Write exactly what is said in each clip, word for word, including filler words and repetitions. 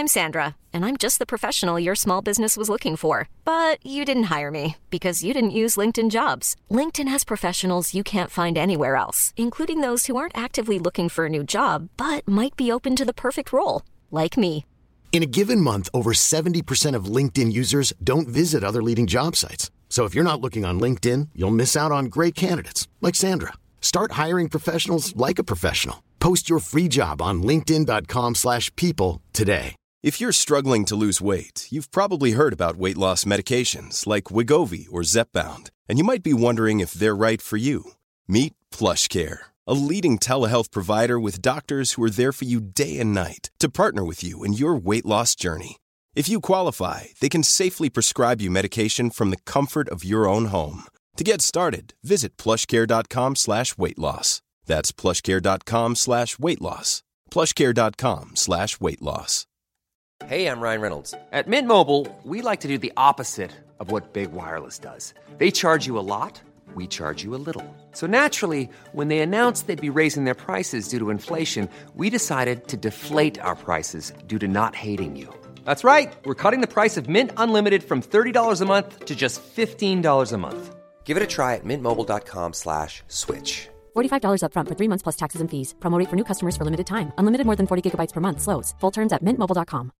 I'm Sandra, and I'm just the professional your small business was looking for. But you didn't hire me because you didn't use LinkedIn Jobs. LinkedIn has professionals you can't find anywhere else, including those who aren't actively looking for a new job, but might be open to the perfect role, like me. In a given month, over seventy percent of LinkedIn users don't visit other leading job sites. So if you're not looking on LinkedIn, you'll miss out on great candidates like Sandra. Start hiring professionals like a professional. Post your free job on linkedin.com slash people today. If you're struggling to lose weight, you've probably heard about weight loss medications like Wegovy or Zepbound, and you might be wondering if they're right for you. Meet PlushCare, a leading telehealth provider with doctors who are there for you day and night to partner with you in your weight loss journey. If you qualify, they can safely prescribe you medication from the comfort of your own home. To get started, visit plushcare.com slash weight loss. That's plushcare.com slash weight loss. plushcare.com slash weight loss. Hey, I'm Ryan Reynolds. At Mint Mobile, we like to do the opposite of what Big Wireless does. They charge you a lot, we charge you a little. So naturally, when they announced they'd be raising their prices due to inflation, we decided to deflate our prices due to not hating you. That's right. We're cutting the price of Mint Unlimited from thirty dollars a month to just fifteen dollars a month. Give it a try at mintmobile.com slash switch. forty-five dollars up front for three months plus taxes and fees. Promo rate for new customers for limited time. Unlimited more than forty gigabytes per month. Slows full terms at mint mobile dot com.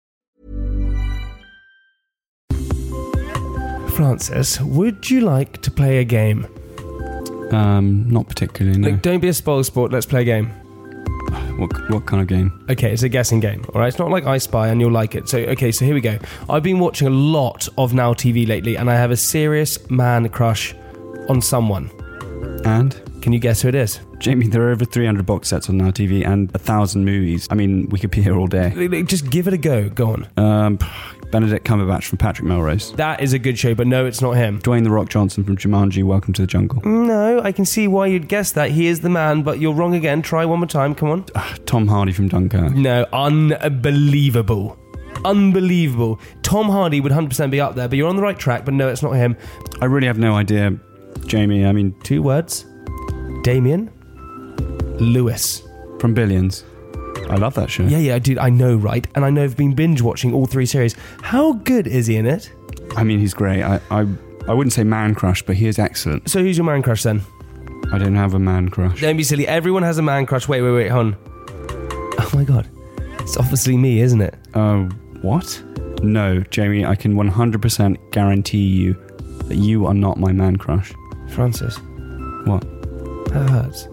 Francis, would you like to play a game? Um, not particularly, no. Like, don't be a spoil sport, let's play a game. What what kind of game? Okay, it's a guessing game, alright? It's not like I Spy and you'll like it. So, okay, so here we go. I've been watching a lot of Now T V lately, and I have a serious man crush on someone. And? Can you guess who it is? Jamie, there are over three hundred box sets on Now T V and a thousand movies. I mean, we could be here all day. Just give it a go. Go on. Um, Benedict Cumberbatch from Patrick Melrose. That is a good show, but no, it's not him. Dwayne The Rock Johnson from Jumanji, Welcome to the Jungle. No, I can see why you'd guess that. He is the man, but you're wrong again. Try one more time. Come on. Uh, Tom Hardy from Dunkirk. No, unbelievable. Unbelievable. Tom Hardy would one hundred percent be up there, but you're on the right track, but no, it's not him. I really have no idea, Jamie. I mean... Two words. Damien Lewis. From Billions. I love that show. Yeah, yeah, dude, I know, right? And I know I've been binge watching all three series. How good is he in it? I mean, he's great. I, I, I wouldn't say man crush, but he is excellent. So who's your man crush then? I don't have a man crush. Don't be silly. Everyone has a man crush. Wait, wait, wait, hon. Oh my god. It's obviously me, isn't it? Uh, what? No, Jamie, I can one hundred percent guarantee you that you are not my man crush. Francis. What? That hurts.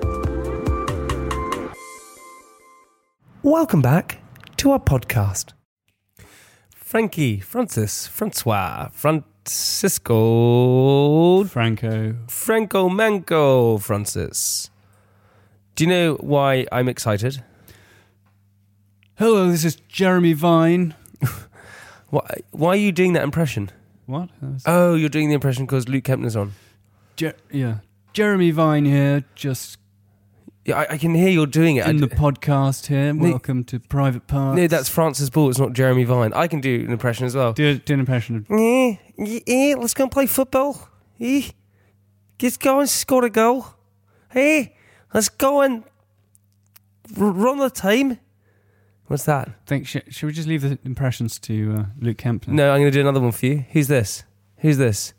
Welcome back to our podcast. Frankie, Francis, Francois, Francisco... Franco. Franco Manco, Francis. Do you know why I'm excited? Hello, this is Jeremy Vine. why, why are you doing that impression? What? Oh, you're doing the impression because Luke Kempner's on. Je- yeah. Jeremy Vine here, just... Yeah, I, I can hear you're doing it. In I, the podcast here. No, Welcome to Private Parts. No, that's Francis Ball. It's not Jeremy Vine. I can do an impression as well. Do, do an impression of... Yeah, yeah, let's go and play football. Yeah. Let's go and score a goal. Hey, let's go and r- run the team. What's that? Think, sh- should we just leave the impressions to uh, Luke Kempner? No, I'm going to do another one for you. Who's this? Who's this?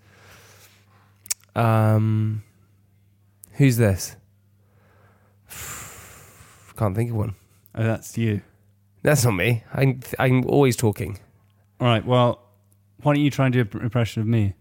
Um, who's this? Can't think of one. Oh, that's you. That's not me. I'm, I'm always talking. All right, well, why don't you try and do an impression of me?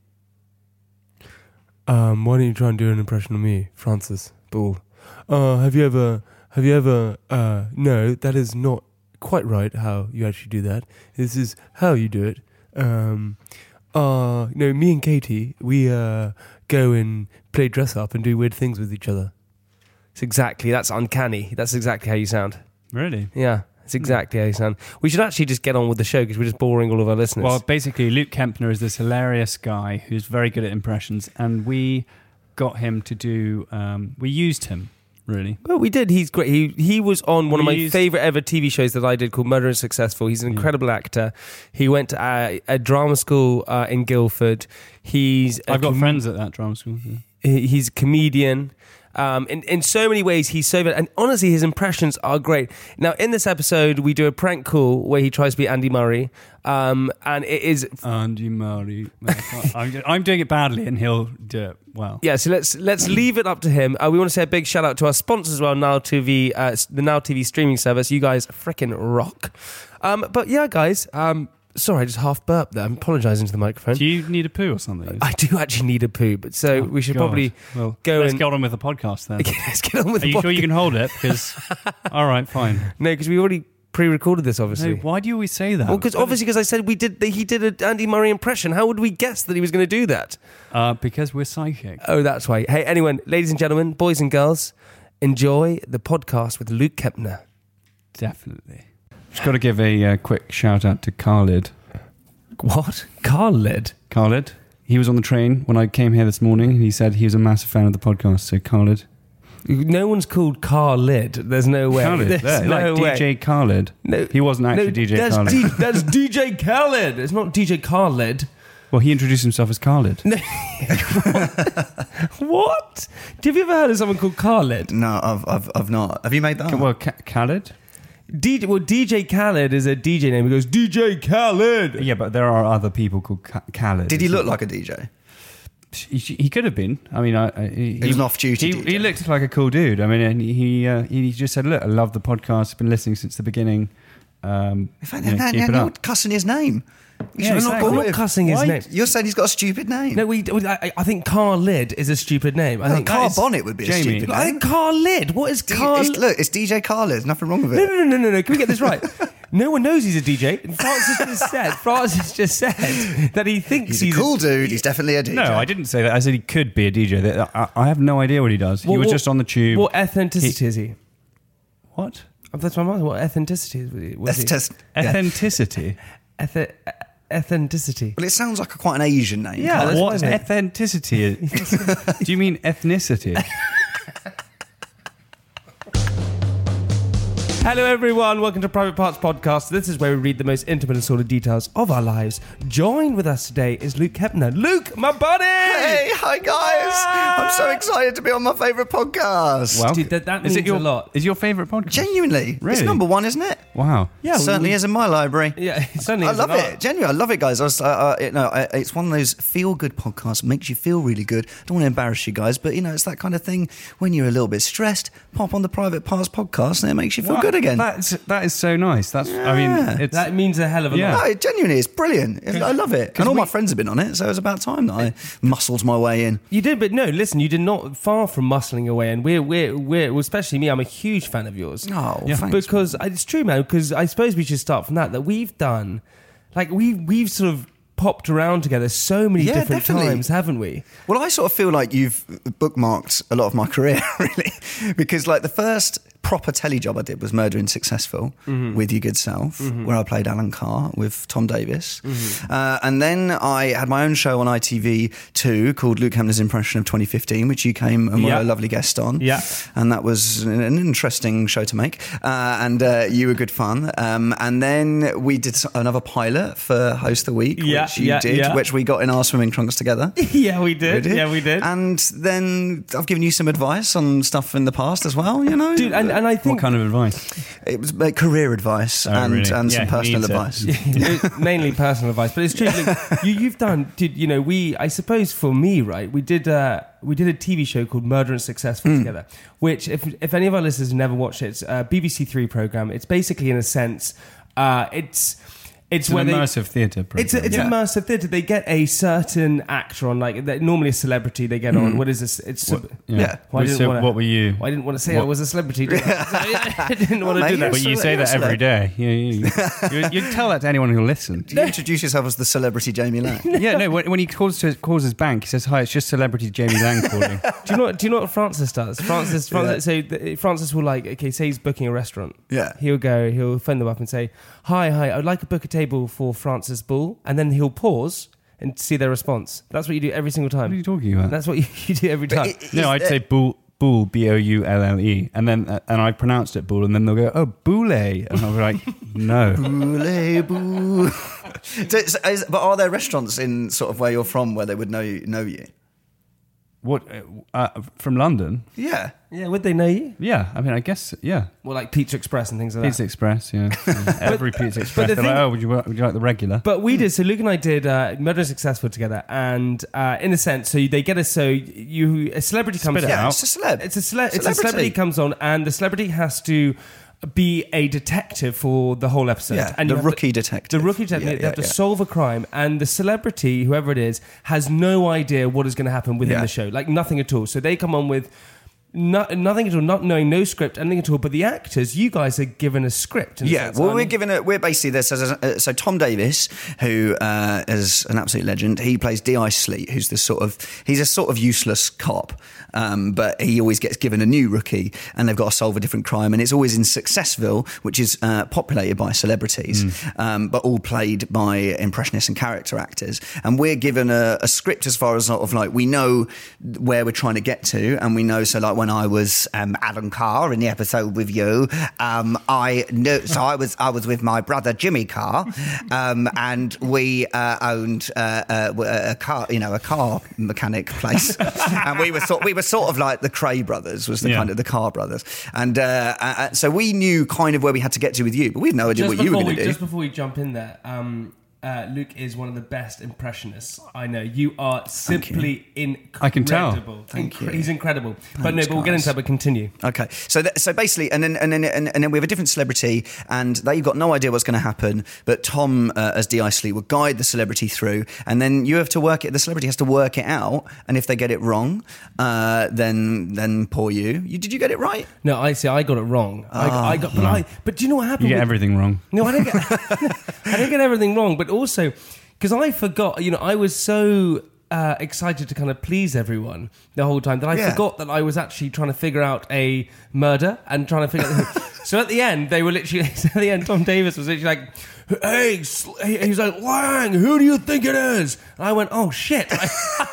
Um, why don't you try and do an impression of me, Francis Ball? Uh, have you ever, have you ever, uh, no, that is not quite right how you actually do that. This is how you do it. Um, uh, no, me and Katie, we, uh, go and play dress up and do weird things with each other. It's exactly, that's uncanny. That's exactly how you sound. Really? Yeah, it's exactly how you sound. We should actually just get on with the show because we're just boring all of our listeners. Well, basically, Luke Kempner is this hilarious guy who's very good at impressions, and we got him to do, um, we used him, really. Well, we did. He's great. He he was on one we of my used... favourite ever T V shows that I did called Murder and Successful. He's an incredible yeah. actor. He went to a, a drama school uh, in Guildford. He's I've got com- friends at that drama school. Yeah. He's a comedian. Um, in, in so many ways, he's so good. And honestly, his impressions are great. Now, in this episode, we do a prank call where he tries to be Andy Murray. Um, and it is... Andy Murray. I'm, I'm doing it badly and he'll do it well. Yeah, so let's let's leave it up to him. Uh, we want to say a big shout out to our sponsors as well, Now T V, uh, the Now T V streaming service. You guys freaking rock. Um, but yeah, guys... Um, Sorry, I just half burped there. I'm apologising to the microphone. Do you need a poo or something? I do actually need a poo, but so Oh, we should God. probably well, go let's and... get on with the podcast then. Okay, let's get on with Are the you sure you podcast. can hold it? Because, all right, fine. No, because we already pre-recorded this, obviously. No, why do you always say that? Well, because obviously, because I said we did, he did an Andy Murray impression. How would we guess that he was going to do that? Uh, because we're psychic. Oh, that's why. Hey, anyone, ladies and gentlemen, boys and girls, enjoy the podcast with Luke Kempner. Definitely. Just got to give a uh, quick shout out to Khalid. What? Khalid? Khalid. He was on the train when I came here this morning and he said he was a massive fan of the podcast. So Khalid. No one's called Khalid. There's no way. Khalid. There's There, no like way. D J Khalid. No, he wasn't actually no, D J that's Khalid. D, that's D J Khalid. It's not D J Khalid. Well, he introduced himself as Khalid. What? Have you ever heard of someone called Khalid? No, I've, I've, I've not. Have you made that? Well, up? Ka- Khalid? D J, well, D J Khaled is a D J name. He goes, D J Khaled. Yeah, but there are other people called Ka- Khalid. Did he look like a D J? He, he could have been. I mean, I, I, he, He was an off-duty He, D J. he looked like a cool dude. I mean, and he uh, he just said, "Look, I love the podcast. I've been listening since the beginning. Um, In fact, you know, now, keep now it you're up." cussing his name. You Yeah, should exactly. not We're call not him. cussing his Why? name. You're saying he's got a stupid name. No, we. I, I think Khalid is a stupid name. I No, think Carl is- Bonnet would be a Jamie. stupid I name. think Khalid. What is D- Carl? it's- look, it's D J Khaled. Nothing wrong with No, it. no, no, no, no. Can we get this right? No one knows he's a D J. Francis just said. Francis just said that he thinks He's he's, a cool dude. He's definitely a D J. No, I didn't say that. I said he could be a D J. That- I, I have no idea what he does. What- he was what- just on the tube. What ethnicity is he? What? That's my mind. What ethnicity is he? Was Let's he? test. Yeah. Authenticity. Ethi- ethnicity. Well, it sounds like a, quite an Asian name. Yeah, that's what what I mean. authenticity is? Do you mean ethnicity? Hello, everyone. Welcome to Private Parts Podcast. This is where we read the most intimate and sordid details of our lives. Joined with us today is Luke Kempner. Luke, my buddy! Hey, hi guys! I'm so excited to be on my favourite podcast. Well, Dude, that- that is means it your, a lot. Is your favourite podcast? Genuinely, it's Really? number one, isn't it? Wow. Yeah, It certainly we- is in my library. Yeah, it certainly I is love an it. art. Genuinely, I love it, guys. I was, uh, uh, it, no, I, it's one of those feel-good podcasts. Makes you feel really good. Don't want to embarrass you guys, but you know, it's that kind of thing. When you're a little bit stressed, pop on the Private Parts Podcast, and it makes you feel Wow, good again. That's that is so nice. That's I mean, Yeah. it's That means a hell of a Yeah. lot. No, it genuinely is brilliant. I love it. And all my friends have been on it, so it was about time that I muscled my way in. You did, but no, listen, you did not far from muscling away, and we're, we're, we're, well, especially me, I'm a huge fan of yours. Oh, Yeah. thanks. Because it's true, man, because I suppose we should start from that, that we've done, like, we, we've sort of popped around together so many Yeah, different definitely. times, haven't we? Well, I sort of feel like you've bookmarked a lot of my career, really, because like the first proper telly job I did was Murdering Successful Mm-hmm. with Your Good Self, where I played Alan Carr with Tom Davis. Mm-hmm. Uh, and then I had my own show on I T V two called Luke Kempner's Impression of twenty fifteen, which you came and were Yeah. a lovely guest on. Yeah. And that was an an interesting show to make. Uh, and uh, you were good fun. Um, and then we did another pilot for Host the Week, Yeah, which you yeah, did, yeah. which we got in our swimming trunks together. Yeah, we did. Yeah, we did. And then I've given you some advice on stuff in the past as well, you know? Dude, and, and I think what kind of advice? It was like career advice Oh, and, really? and Yeah, some he personal needs it. advice. mainly personal advice, but it's true. Look, you, you've done, did you know? We, I suppose, for me, right? We did, uh, we did a T V show called Murder and Successful together. Which, if if any of our listeners have never watched it, it's a B B C Three program. It's basically, in a sense, uh, it's it's, It's an where they, immersive theatre program. It's a, it's Yeah. immersive theatre. They get a certain actor on, like they- normally a celebrity. They get on. What is this? It's What- Yeah. Well, I didn't so wanna- what were you? I didn't want to say I What- was a celebrity. Did I? I didn't want to mate, do you're that. But you So- say you're that every so- day. You, you, you, you tell that to anyone who'll listen. Do you introduce yourself as the celebrity Jamie Lang? Yeah, no. When, when he calls to calls his bank, he says, "Hi, it's just celebrity Jamie Lang calling." Do you know? What, do you know what Francis does? Francis, Francis so the, Francis will like, okay, say he's booking a restaurant. Yeah. He'll go. He'll phone them up and say, "Hi, hi, I'd like to book a table for Francis Bull," and then he'll pause and see their response. That's what you do every single time. What are you talking about? That's what you, you do every time. it- No, I'd Is say bull, bull, B O U L L E, and then uh, and I pronounced it bull, and then they'll go, "Oh, boule," and I'll be like, "No." Boule, boo. So, is- is- but are there restaurants in sort of where you're from where they would know you? Know you? What uh, from London? Yeah. Yeah, would they know you? Yeah, I mean, I guess yeah. Well, like Pizza Express and things like Pizza that. Express, yeah. yeah. Every Pizza Express. the They're thing- like, oh, would you would you like the regular? But we did. So Luke and I did uh, Murder and Successful together, and uh, in a sense, so they get us. So you a celebrity comes Spit it on. Yeah, out. it's a celeb. It's a cele- it's a Celebrity. celebrity comes on, and the celebrity has to be a detective for the whole episode. Yeah, and the you have rookie to, detective. The rookie detective. Yeah, they have yeah, to yeah. solve a crime, and the celebrity, whoever it is, has no idea what is going to happen within Yeah. the show. Like nothing at all. So they come on with. No, nothing at all, not knowing no script, anything at all. But the actors, you guys are given a script. In a Yeah, sense, well, aren't we're you? given a, we're basically this as a, uh, so Tom Davis, who uh, is an absolute legend. He plays D. I. Sleet, who's this sort of he's a sort of useless cop, um, but he always gets given a new rookie, and they've got to solve a different crime, and it's always in Successville, which is uh, populated by celebrities, Mm. um, but all played by impressionists and character actors. And we're given a, a script as far as sort of like we know where we're trying to get to, and we know so like when I was. Um, Alan Carr in the episode with you. Um, I knew, so I was I was with my brother Jimmy Carr, um, and we uh, owned uh, uh, a car, you know, a car mechanic place, and we were sort we were sort of like the Cray brothers, was the Yeah. kind of the Carr brothers, and uh, uh, so we knew kind of where we had to get to with you, but we had no idea Just what you were before going we, to do. just before we jump in there, um, uh, Luke is one of the best impressionists I know. You are simply incredible. I can tell. Thank you. He's incredible. but no, Thanks, but we'll get guys. into that. But continue. Okay, so th- so basically, and then and then and, and then we have a different celebrity, and they've got no idea what's going to happen. But Tom, uh, as D. I. Sleet, will guide the celebrity through, and then you have to work it. The celebrity has to work it out, and if they get it wrong, uh, then then poor you. you. Did you get it right? No, I see. I got it wrong. I, I got, but I. But do you know what You happened? get with- everything wrong. No, I didn't get. I didn't get everything wrong. But also, because I forgot. You know, I was so. Uh, excited to kind of please everyone the whole time that I Yeah. forgot that I was actually trying to figure out a murder and trying to figure out. So at the end, they were literally. At the end, Tom Davis was literally like, "Hey," sl-" he he was like, "Lang, who do you think it is?" And I went, "Oh shit, I,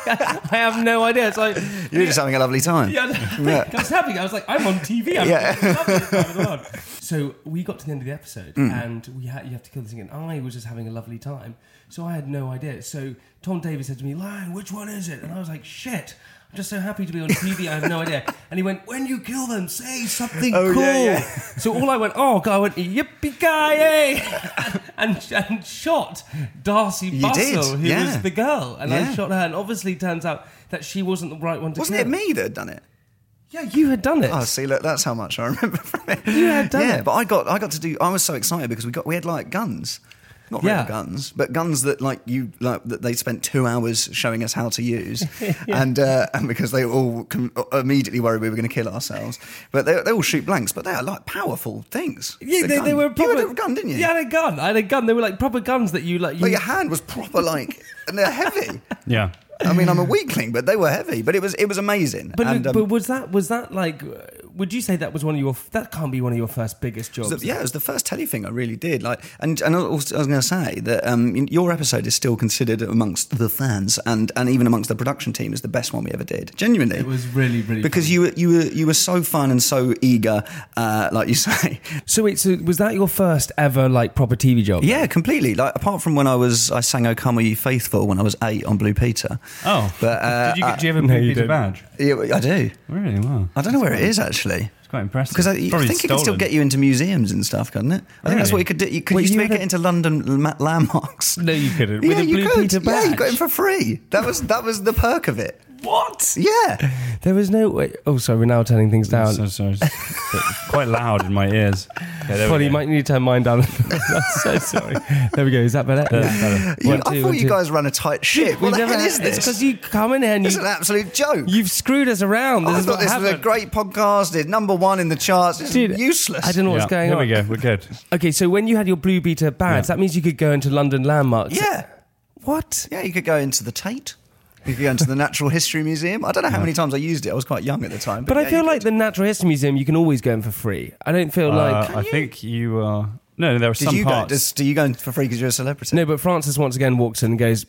I have no idea." It's like You're just having a lovely time. yeah, Yeah. I was happy. I was like, I'm on T V. I'm Yeah. having the loveliest time in the world. So we got to the end of the episode, Mm. and we had you have to kill this thing, and I was just having a lovely time. So I had no idea. So Tom Davis said to me, "Lang, which one is it?" And I was like, "Shit." I'm just so happy to be on T V. I have no idea. And he went, "When you kill them, say something Oh, cool." yeah, yeah. So all I went, "Oh God!" I went, "Yippee ki and and shot Darcy You Bustle, did, who yeah. was the girl, and I Yeah. shot her. And obviously, it turns out that she wasn't the right one to Wasn't kill. it me that had done it? Yeah, you had done it. Oh, see, look, that's how much I remember from it. You had done yeah, it. but I got, I got to do. I was so excited because we got, we had like guns, not real Yeah. guns, but guns that like you, like that they spent two hours showing us how to use, and uh, and because they all com- immediately worried we were going to kill ourselves, but they, they all shoot blanks, but they are like powerful things. Yeah, The they, gun. they were proper. You had a gun, didn't you? Yeah, I had a gun. I had a gun. They were like proper guns that you like. You, Like your hand was proper like, and they're heavy. Yeah. I mean, I'm a weakling, but they were heavy. But it was it was amazing. but, and, um, but was that was that like? uh, Would you say that was one of your? That can't be one of your first biggest jobs. It was the- yeah, it was the first telly thing I really did. Like, and and also, I was going to say that um, your episode is still considered amongst the fans and, and even amongst the production team as the best one we ever did. Genuinely, It was really really because fun. you were you were you were so fun and so eager, uh, like you say. So wait, so was that your first ever like proper T V job? Yeah, completely. Like apart from when I was I sang "O Come Are You Faithful" when I was eight on Blue Peter. Oh. But uh, Did you, did you ever no, pick you Peter didn't. badge? yeah, I do. Really? Wow. I don't know where it is actually. It's quite impressive. Because I, I Probably think it can still stolen. get you into museums and stuff, couldn't it? I think that's what Really? you could do. You could Wait, used to you get had a- into London ma- landmarks. No, you couldn't. Yeah, With a you Blue could. Peter badge. Yeah, you got him for free. That was that was the perk of it. What? Yeah. There was no way. Oh, sorry, we're now turning things down. So sorry. It's quite loud in my ears. Yeah, there we Probably you go. might need to turn mine down. I'm so sorry. There we go. Is that better? That's better. You- One, I two, thought one, you two. guys run a tight ship. What We've the never hell had- is It's this? because you come in here and It's you, an absolute joke. you've screwed us around. This I is thought what this was a happened. great podcast. It's number one in the charts. It's Dude, useless. I don't know what's Yeah, going here on. we go. We're good. Okay, so when you had your Blue Peter badge, Yeah. that means you could go into London landmarks. Yeah. What? Yeah, you could go into the Tate. You could go into the Natural History Museum. I don't know how many times I used it. I was quite young at the time. But yeah, I feel you like could. the Natural History Museum, you can always go in for free. I don't feel like... Uh, I think you are. No, there are Did some you go? parts. Does, do you go in for free because you're a celebrity? No, but Francis once again walks in and goes,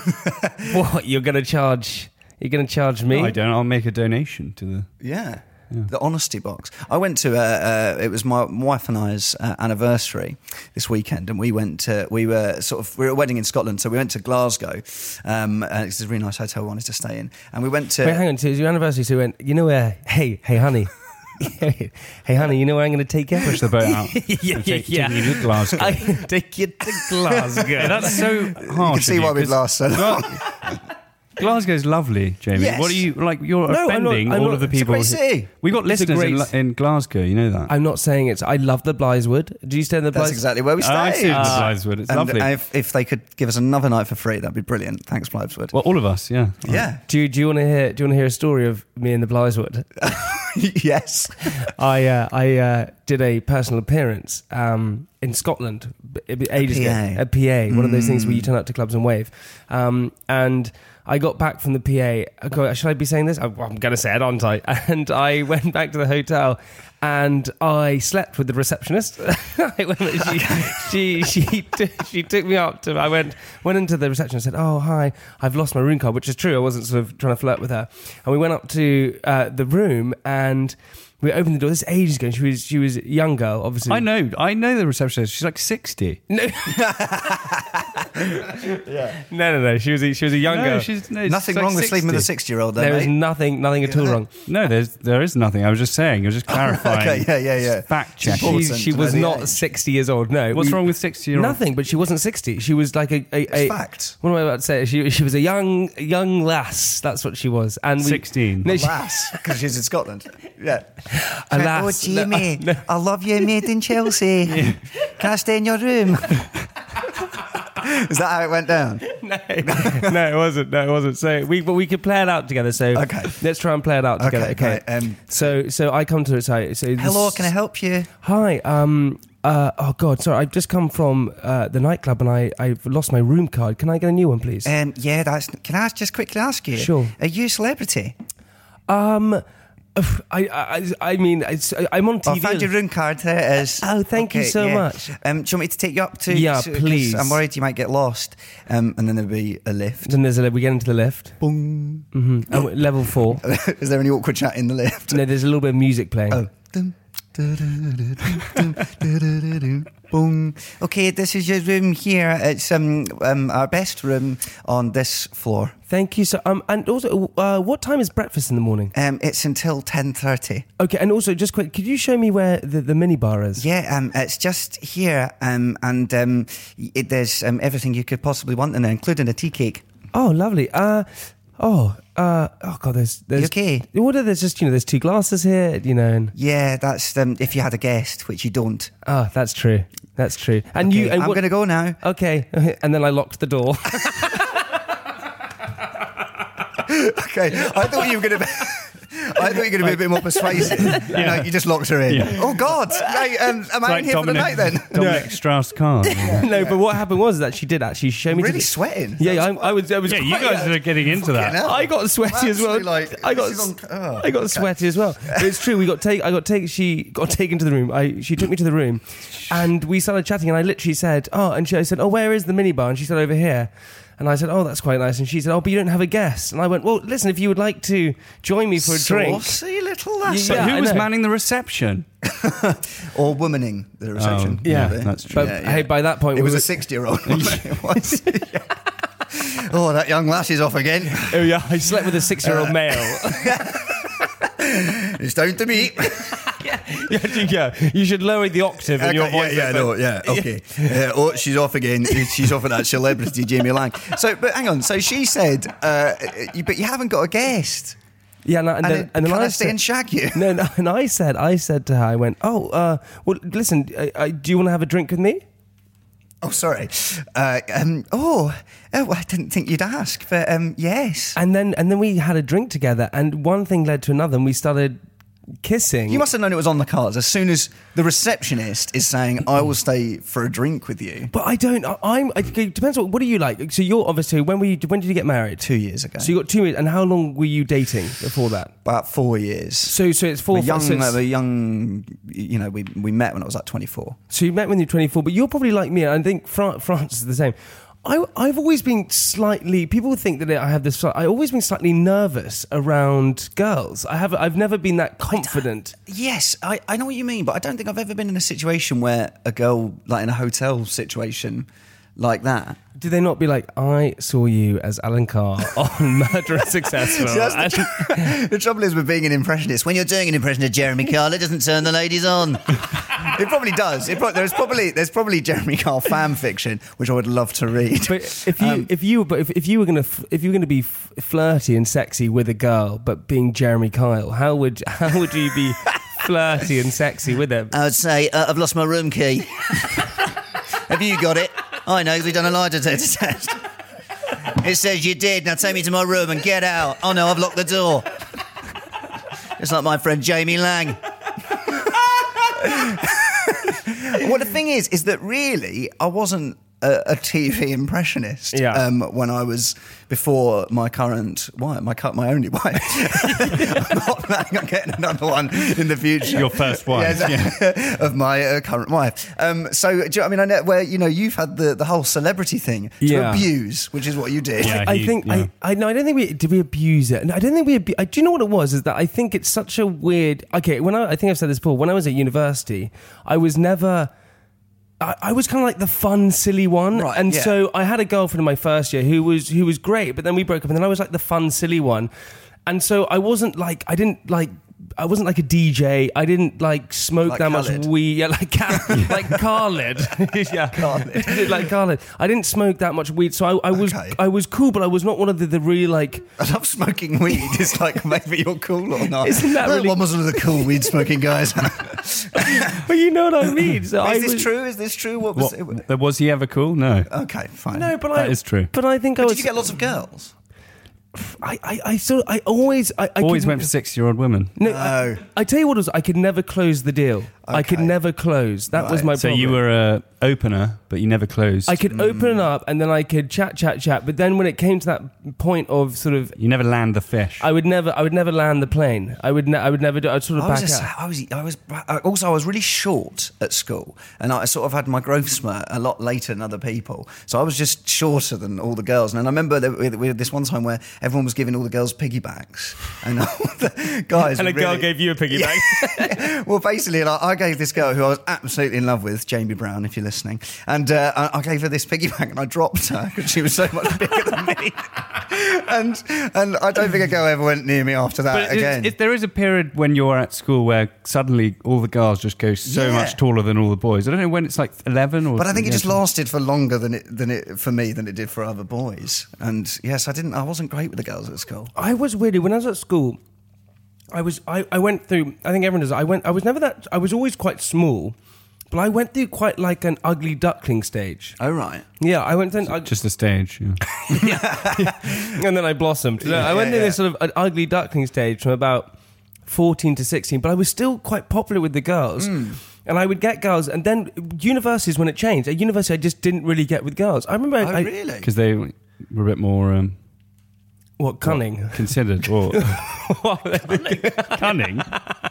"What? You're going to charge... You're going to charge me?" No, I don't. I'll make a donation to the. Yeah. Yeah. The honesty box. I went to, uh, uh, it was my wife and I's uh, anniversary this weekend, and we went to, we were sort of, we were at a wedding in Scotland, so we went to Glasgow. Um, and it's a really nice hotel we wanted to stay in. And we went to... Wait, hang on, so it was your anniversary, so we went, you know where, hey, hey, honey. Hey, honey, you know where I'm going to take you? Push the boat out. yeah, and yeah, take, yeah. take you to Glasgow. I can take you to Glasgow. Yeah, that's so hard. You can see why we've lost so long. Glasgow's lovely, Jamie. Yes. What are you like? You're No, I'm not- offending I'm all not- of the It's a people. great who- city. We got It's a listeners in, great- in Glasgow. You know that. I'm not saying it's... I love the Blytheswood. Do you stay in the That's Blythe? exactly where we stayed. Oh, I see it in the Blytheswood. It's and lovely. If, if they could give us another night for free, that'd be brilliant. Thanks, Blytheswood. Well, all of us, yeah. Yeah. Do you, do you want to hear? Do you want to hear a story of me in the Blytheswood? Yes. I uh, I uh, did a personal appearance um, in Scotland b- b- ages P A. ago. A P A, one of those things where you turn up to clubs and wave. Um, and I got back from the P A. I go, should I be saying this? I, well, I'm going to say it, aren't I? And I went back to the hotel and I slept with the receptionist. I went, she, she she t- she took me up to. I went went into the reception and said, "Oh, hi, I've lost my room card," which is true. I wasn't sort of trying to flirt with her. And we went up to uh, the room and we opened the door. This is ages ago. She was she was a young girl, obviously. I know. I know the receptionist. She's like sixty. No. no, no, no. She was a, she was a young No, girl. she's no, it's Nothing like wrong with sleeping with a sixty. sixty-year-old there, There was mate. nothing, nothing at all wrong. No, there's there is nothing. I was just saying. I was just clarifying. Okay, yeah, yeah, yeah. Fact It's checking. important. She, she to know was the not age. sixty years old. No. What's We- wrong with sixty-year-old? Nothing, but she wasn't sixty. She was like a. a, a It's fact. What am I about to say? She she was a young young lass. That's what she was. And we, sixteen. No, she, Lass, because she's in Scotland. Yeah. a lass. Oh, Jamie, No, I love you, made in Chelsea. Can I stay in your room? Is that how it went down? no, no, it wasn't. No, it wasn't. So we, but we could play it out together. So Okay. let's try and play it out together. Okay, Okay. right, um, so so I come to it. So, so this- Hello, can I help you? Hi. Um. Uh. Oh God. Sorry. I've just come from uh, the nightclub and I I've lost my room card. Can I get a new one, please? Um, yeah, that's. Can I just quickly ask you? Sure. Are you a celebrity? Um. I I I mean it's, I'm on T Oh, I V. found your room card. There it is. Oh, thank you so much. Um, do you want me to take you up to? Yeah, to- 'cause please. I'm worried you might get lost. Um, and then there'll be a lift. Then there's a we get into the lift. Boom. Mm-hmm. Oh, level four. Is there any awkward chat in the lift? No, there's a little bit of music playing. Oh. Dum, dum, dum, dum, dum, dum, dum, dum. Boom. Okay, this is your room here. It's um, um our best room on this floor. Thank you. So um, and also, uh, what time is breakfast in the morning? Um, it's until ten thirty. Okay, and also just quick, could you show me where the, the mini bar is? Yeah, um, it's just here. Um, and um, it, there's um everything you could possibly want in there, including a tea cake. Oh, lovely. Uh, oh, uh, oh God, there's there's You okay? What are there's just you know there's two glasses here, you know, and Yeah, that's um, if you had a guest, which you don't. ah, that's true. That's true. And Okay, you, and I'm what- going to go now. Okay, and then I locked the door. Okay, I thought you were going to. Be, I thought you were going to be a bit more persuasive. You know, you just locked her in. Yeah. Oh God, right, um, am I like in here for the night then? Dominic Strauss-Kahn. No, but what happened was that she did actually show me. Really to the, sweating. Yeah, I, I was. I was. Yeah, you quite- guys are getting into that. hell. I got sweaty as well. Actually, like, I got, this is on- oh, I got okay. sweaty as well. But it's true. We got take. I got take. She got taken to the room. I. She took me to the room, and we started chatting. And I literally said, "Oh," and she I said, "Oh, where is the minibar?" And she said, "Over here." And I said, "Oh, that's quite nice." And she said, "Oh, but you don't have a guest." And I went, "Well, listen, if you would like to join me for a drink." Saucy little lass. So Yeah, who I was know. manning the reception? Or womaning the reception. Oh, yeah, maybe. that's true. But hey, by that point, It we was were- a sixty-year-old. It was. Oh, that young lass is off again. Oh yeah, I slept with a six-year-old Uh, male. It's down to me. yeah, yeah, you should lower the octave in Okay, your yeah, voice. yeah, no, yeah, okay. Uh, oh, she's off again. She's off at that celebrity Jamie Lang. So, but hang on. So she said, uh, you, but you haven't got a guest. Yeah, and, and, And, then, then, and then can I I stay said, and shag you? no, no, and I said, I said to her, I went, "Oh, uh, well, listen, uh, uh, do you want to have a drink with me?" Oh, sorry. Uh, um, oh, oh, well, I didn't think you'd ask, but um, yes. And then, and then we had a drink together, and one thing led to another, and we started kissing. You must have known it was on the cards as soon as the receptionist is saying, "I will stay for a drink with you." But I don't. I, I'm. It depends. What, what are you like? So you're obviously. When were you? When did you get married? Two years ago. So you got two years. And how long were you dating before that? About four years. So so it's four. We're young, so, it's- uh, we're young. You know, we we met when I was like twenty-four. so you met when you were twenty-four, but you're probably like me. I think Fran- France is the same. I, I've always been slightly. People think that I have this. I've always been slightly nervous around girls. I have. I've never been that confident. Yes, I, I know what you mean, but I don't think I've ever been in a situation where a girl, like in a hotel situation like that. Do they not be like, I saw you as Alan Carr on Murder and Successful? See, that's the, tr- the trouble is with being an impressionist. When you're doing an impression of Jeremy Kyle, it doesn't turn the ladies on. It probably does. It pro- there's probably there's probably Jeremy Kyle fan fiction, which I would love to read. But if you Um, if you but if, if you were gonna if you were gonna be f- flirty and sexy with a girl, but being Jeremy Kyle, how would how would you be flirty and sexy with him? I would say uh, I've lost my room key. Have you got it? I know, 'cause we've done a lie detector test. It says you did. Now take me to my room and get out. Oh no, I've locked the door. It's like my friend Jamie Lang. Well, the thing is, is that really I wasn't a, a T V impressionist Yeah. um, when I was before my current wife, my cu- my only wife. I'm not planning on getting another one in the future. Your first wife, yeah, of my uh, current wife. Um, so, do you know what I mean, I know where you know you've had the, the whole celebrity thing to Yeah. abuse, which is what you did. Yeah. I he- think yeah. I, I no I don't think we did we abuse it. No, I don't think we abu- I, do you know what it was is that I think it's such a weird okay when I I think I've said this before when I was at university I was never I, I was kind of like the fun silly one Right, and yeah. so I had a girlfriend in my first year who was who was great but then we broke up and then I was like the fun silly one and so I wasn't like I didn't like I wasn't like a D J. I didn't like smoke Like that Khaled. much weed. Yeah, like Khaled. like Khaled. yeah, Khaled. like Khaled. I didn't smoke that much weed, so I, I was Okay. I was cool, but I was not one of the, the really like. I love smoking weed. It's like maybe you're cool or not. Isn't that Well, really- one was one of the cool weed smoking guys? But you know what I mean. So I Is this was, true? Is this true? What was What, it? was he ever cool? No. Okay, fine. No, but That I, is true. But I think I But was. did you get lots of girls? I, I, I sort. I always. I, I Always could- went for sixty-year-old women. No, No. I, I tell you what it was. I could never close the deal. I could Okay. never close. That was Right. my So problem. you were a opener, but you never closed. I could open it up and then I could chat, chat, chat. But then when it came to that point of sort of, You never land the fish. I would never, I would never land the plane. I would, ne- I would never do. I'd sort of I was, back just, out. I was, I was, I- also, I was really short at school, and I sort of had my growth spurt a lot later than other people. So I was just shorter than all the girls. And I remember that we, we had this one time where everyone was giving all the girls piggybacks, and all the guys. And were a girl really- gave you a piggyback. Yeah. Well, basically, like, I gave this girl who I was absolutely in love with, Jamie Brown, if you're listening, and uh, I, I gave her this piggyback, and I dropped her because she was so much bigger than me. and and I don't think a girl ever went near me after that But again. it's, it's, there is a period when you're at school where suddenly all the girls just go so Yeah. much taller than all the boys. I don't know when it's like eleven or. But I think it just yeah. lasted for longer than it than it for me than it did for other boys. And yes, I didn't. I wasn't great with the girls at school. I was weirdly when I was at school. I was I, I went through. I think everyone does. I went. I was never that. I was always quite small, but I went through quite like an ugly duckling stage. Oh right. Yeah, I went through. I, Just the stage. Yeah. and then I blossomed. No, I went yeah, through yeah. this sort of an ugly duckling stage from about fourteen to sixteen, but I was still quite popular with the girls. Hmm. And I would get girls, and then universities when it changed. At university, I just didn't really get with girls. I remember, Oh I, really? Because they were a bit more um, what cunning? considered or cunning.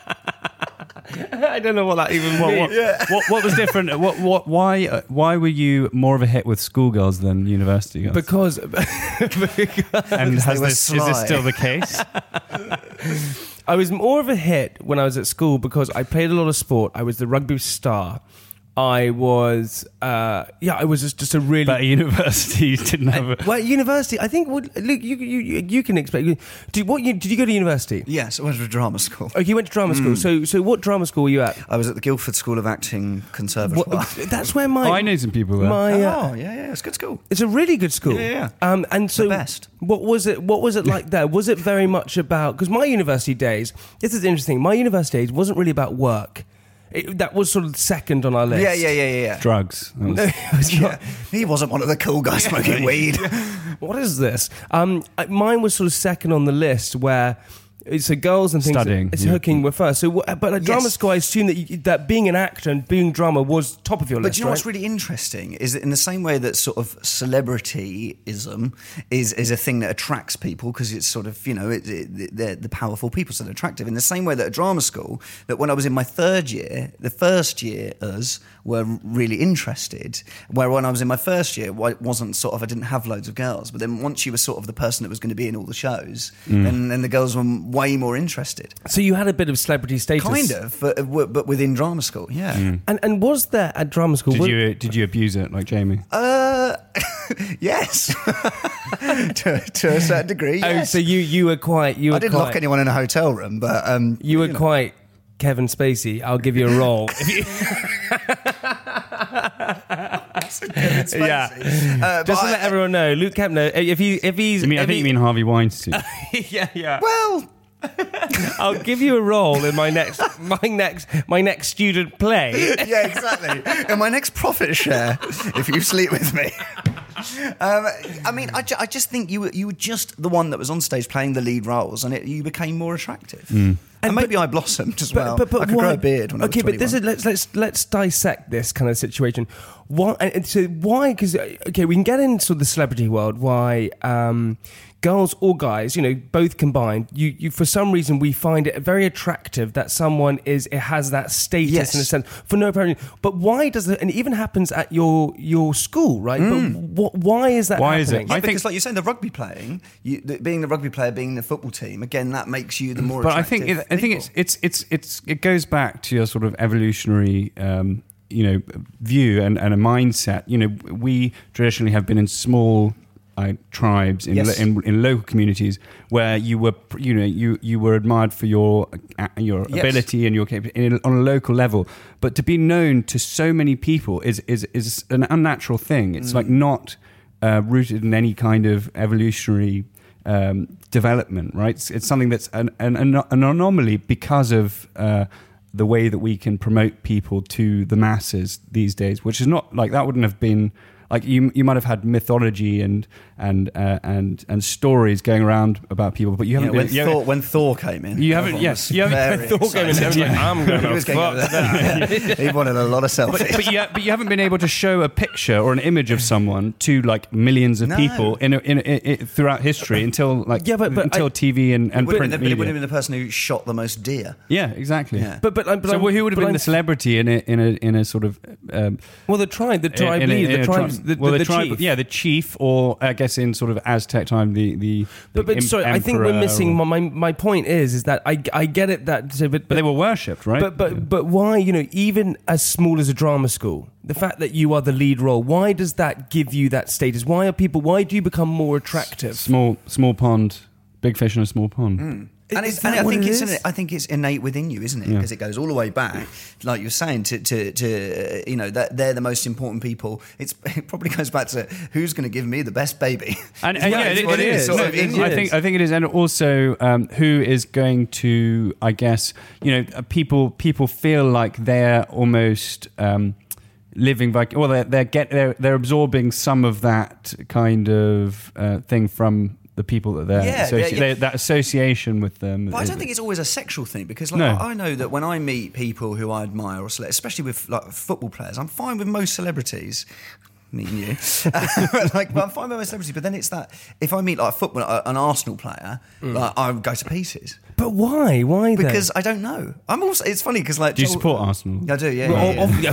I don't know what that even What, means. what, what, what was different? What, what, why, uh, why were you more of a hit with schoolgirls than university girls? Because, and Because has they were this, is this sly. still the case? I was more of a hit when I was at school because I played a lot of sport. I was the rugby star. I was, uh, yeah, I was just, just a really. But at university, you didn't have a. Well, at university, I think. Well, look, you you you, you can expect. Did what? You, did you go to university? Yes, I went to drama school. Oh, you went to drama school. So, so what drama school were you at? I was at the Guildford School of Acting Conservatoire. What, that's where my. Oh, I know some people there. My, uh, Oh yeah, yeah, it's a good school. it's a really good school. Yeah, yeah, Um, and so, The best. what was it? What was it like there? Was it very much about? Because my university days. This is interesting. My university days wasn't really about work. It, that was sort of second on our list. Yeah, yeah, yeah, yeah. yeah. Drugs. That was- No, it was not. He wasn't one of the cool guys smoking weed. What is this? Um, I- mine was sort of second on the list where So girls and things, Studying, it's yeah. hooking were first. So, wh- but at drama Yes. school, I assume that you, that being an actor and being drama was top of your But list. do you know right? what's really interesting is that in the same way that sort of celebrityism is is a thing that attracts people because it's sort of, you know, it, it, they're the powerful people, so they're attractive. In the same way that at drama school, that when I was in my third year, the first years were really interested, where when I was in my first year, well, it wasn't sort of, I didn't have loads of girls. But then once you were sort of the person that was going to be in all the shows, Mm. then, then the girls were way more interested. So you had a bit of celebrity status, Kind of, but, but within drama school, yeah. And and was there at drama school? Did was- you did you abuse it like Jamie? Uh, yes, to, to a certain degree. Oh, Yes. so you you were quite. You were I didn't quite, lock anyone in a hotel room, but um, You were know. quite Kevin Spacey. I'll give you a role. If you- yeah. Uh, Just but to I- let everyone know, Luke Kempner. If he if he's I mean, I if think he- you mean Harvey Weinstein. yeah yeah. Well, I'll give you a role in my next my next my next student play. yeah, exactly. And my next profit share, if you sleep with me. Um, I mean, I, ju- I just think you were you were just the one that was on stage playing the lead roles, and it, you became more attractive. And, And maybe I blossomed as well. But, but, but I could why, grow a beard when okay, I was but this is let's let's let's dissect this kind of situation. Why? And so why? Because okay, we can get into the celebrity world. Why? Um, girls or guys, you know, both combined, you, you for some reason we find it very attractive that someone is it has that status Yes. in a sense for no apparent. But why does it? And it even happens at your your school, right? Mm. But wh- why is that? Why is it? happening? Yeah, I think- because like you're saying, the rugby playing, you, the, being the rugby player, being the football team, again, that makes you the more But I attractive think it, I think people. it's it's it's it's it goes back to your sort of evolutionary um, you know view and, and a mindset. You know, we traditionally have been in small uh, tribes in, Yes. lo- in in local communities where you were you know you you were admired for your uh, your Yes. ability and your capability on a local level. But to be known to so many people is is is an unnatural thing. It's Mm. like not uh, rooted in any kind of evolutionary um, development, right? It's, it's something that's an, an, an anomaly because of uh, the way that we can promote people to the masses these days, which is not like that wouldn't have been like you. You might have had mythology and and uh, and and stories going around about people, but you You know, haven't. when, been, you haven't- Thor, when Thor came in, You haven't- everyone yes, was you haven't- very Thor came in and excited. everyone's like, I'm gonna He was fuck going that. He wanted a lot of selfies. But, but, you, but you haven't been able to show a picture or an image of someone to like millions of No. people in, a, in, a, in, throughout history until like Yeah, but- but until I- T V and, and Would have print been, the- it would media. have been the person who shot the most deer. Yeah, exactly. Yeah. But but, but so I'm- who would have but been I'm- the celebrity in a in a in a sort of um, Well, the tribe, the tribe in a- leader, in the a tribe, tri- the, well, the, the, the tribe, chief. yeah, the chief, or I guess in sort of Aztec time, the the. But, the but em- sorry, I think we're emperor missing. or- My, my my point is is that I, I get it that so, but, but they were worshipped, right? But but but why, you know, even as small as a drama school, the fact that you are the lead role, why does that give you that status? Why are people? Why do you become more attractive? small small pond, big fish in a small pond. And, Is it's, that and I what think it it's is? in, I think it's innate within you, isn't it? Yeah. Because it goes all the way back, like you're saying, to to, to uh, you know that they're the most important people. It's it probably goes back to who's going to give me the best baby. And, and yeah, it's it, what it it is. is. No, Sort of it- in you. I think I think it is, and also um, who is going to? I guess you know, uh, people people feel like they're almost um, living like well, they're they're get they're, they're absorbing some of that kind of uh, thing from the people that they're Yeah, associ- yeah, yeah. they- that association with them. But I is- don't think it's always a sexual thing because, like, No. I I know that when I meet people who I admire, or cele- especially with like football players, I'm fine with most celebrities. Meeting you, like, but I'm fine with most celebrities. But then it's that if I meet like a football, uh, an Arsenal player, like I would go to pieces But why? Why? then? because I don't know. I'm also. It's funny because like Do you Joel- support Arsenal? I do, yeah. Well, yeah, yeah.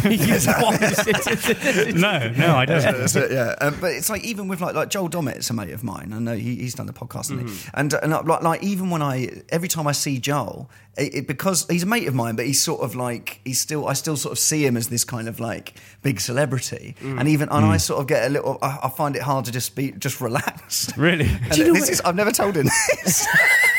obviously, no, no, I don't. That's it, yeah. Um, but it's like even with like like Joel Dommett's a mate of mine. I know he, he's done the podcast, hasn't he? And and uh, like, like even when I every time I see Joel, it, it, because he's a mate of mine, but he's sort of like he's still I still sort of see him as this kind of like big celebrity, and even and I sort of get a little. I, I find it hard to just be just relax. Really? And Do you know this what- is I've never told him this.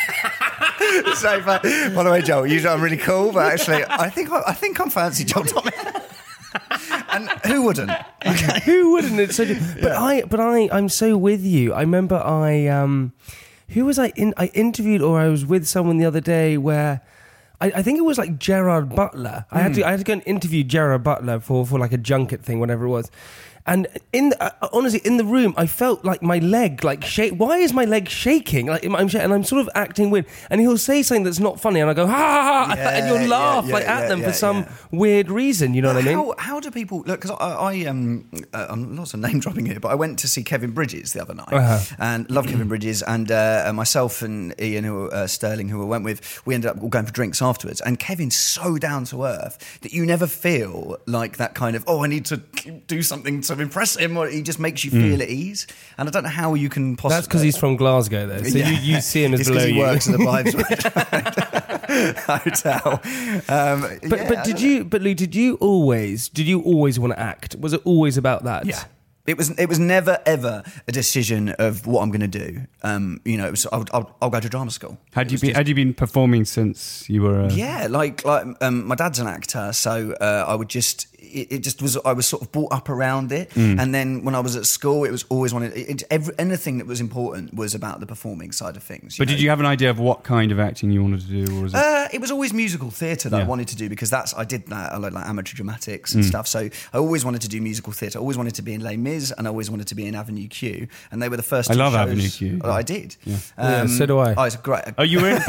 So, but, by the way, Joel, you know I'm really cool, but actually, I think I, I think I'm fancy Joel Dommett. And who wouldn't? Okay. Who wouldn't? It's so, but I, but I, I'm so with you. I remember I, um, who was I in? I interviewed or I was with someone the other day where. I, I think it was like Gerard Butler. I had to I had to go and interview Gerard Butler for, for like a junket thing, whatever it was. And in the, uh, honestly, in the room, I felt like my leg, like shake. Why is my leg shaking? Like I'm, sh- and I'm sort of acting weird. And he'll say something that's not funny, and I go ha ha ha, Yeah, and you'll laugh yeah, like yeah, at yeah, them yeah, for some yeah. weird reason. You know what I mean? How, how do people look? Because I, I um, uh, I'm lots of name dropping here, but I went to see Kevin Bridges the other night, Uh-huh. and love Kevin Bridges, and uh, myself and Ian, who uh, Sterling, who I went with, we ended up all going for drinks afterwards. And Kevin's so down to earth that you never feel like that kind of oh, I need to do something to impress him, or he just makes you feel Mm. at ease. And I don't know how you can possibly. That's because he's from Glasgow, though. So Yeah. you, you see him as It's below 'cause he you. works at the Vibes Hotel. Um, But yeah, but I did don't- you? But Lou, did you always? Did you always want to act? Was it always about that? Yeah. It was. It was never ever a decision of what I'm going to do. Um, you know, it was, I'll, I'll, I'll go to drama school. Had It you was been just- had you been performing since you were? Uh, Yeah, like like um, my dad's an actor, so uh, I would just. It, it just was. I was sort of brought up around it, Mm. and then when I was at school, it was always wanted. It, it, every, anything that was important was about the performing side of things. But know? did you have an idea of what kind of acting you wanted to do, or was it? Uh, it was always musical theatre that I Yeah. wanted to do because that's I did that. I like, like amateur dramatics and Mm. stuff. So I always wanted to do musical theatre. I always wanted to be in Les Mis, and I always wanted to be in Avenue Q. And they were the first. I two love shows Avenue Q, that I did. Yeah. Yeah, so do I. Oh, it's great. Oh, you were in.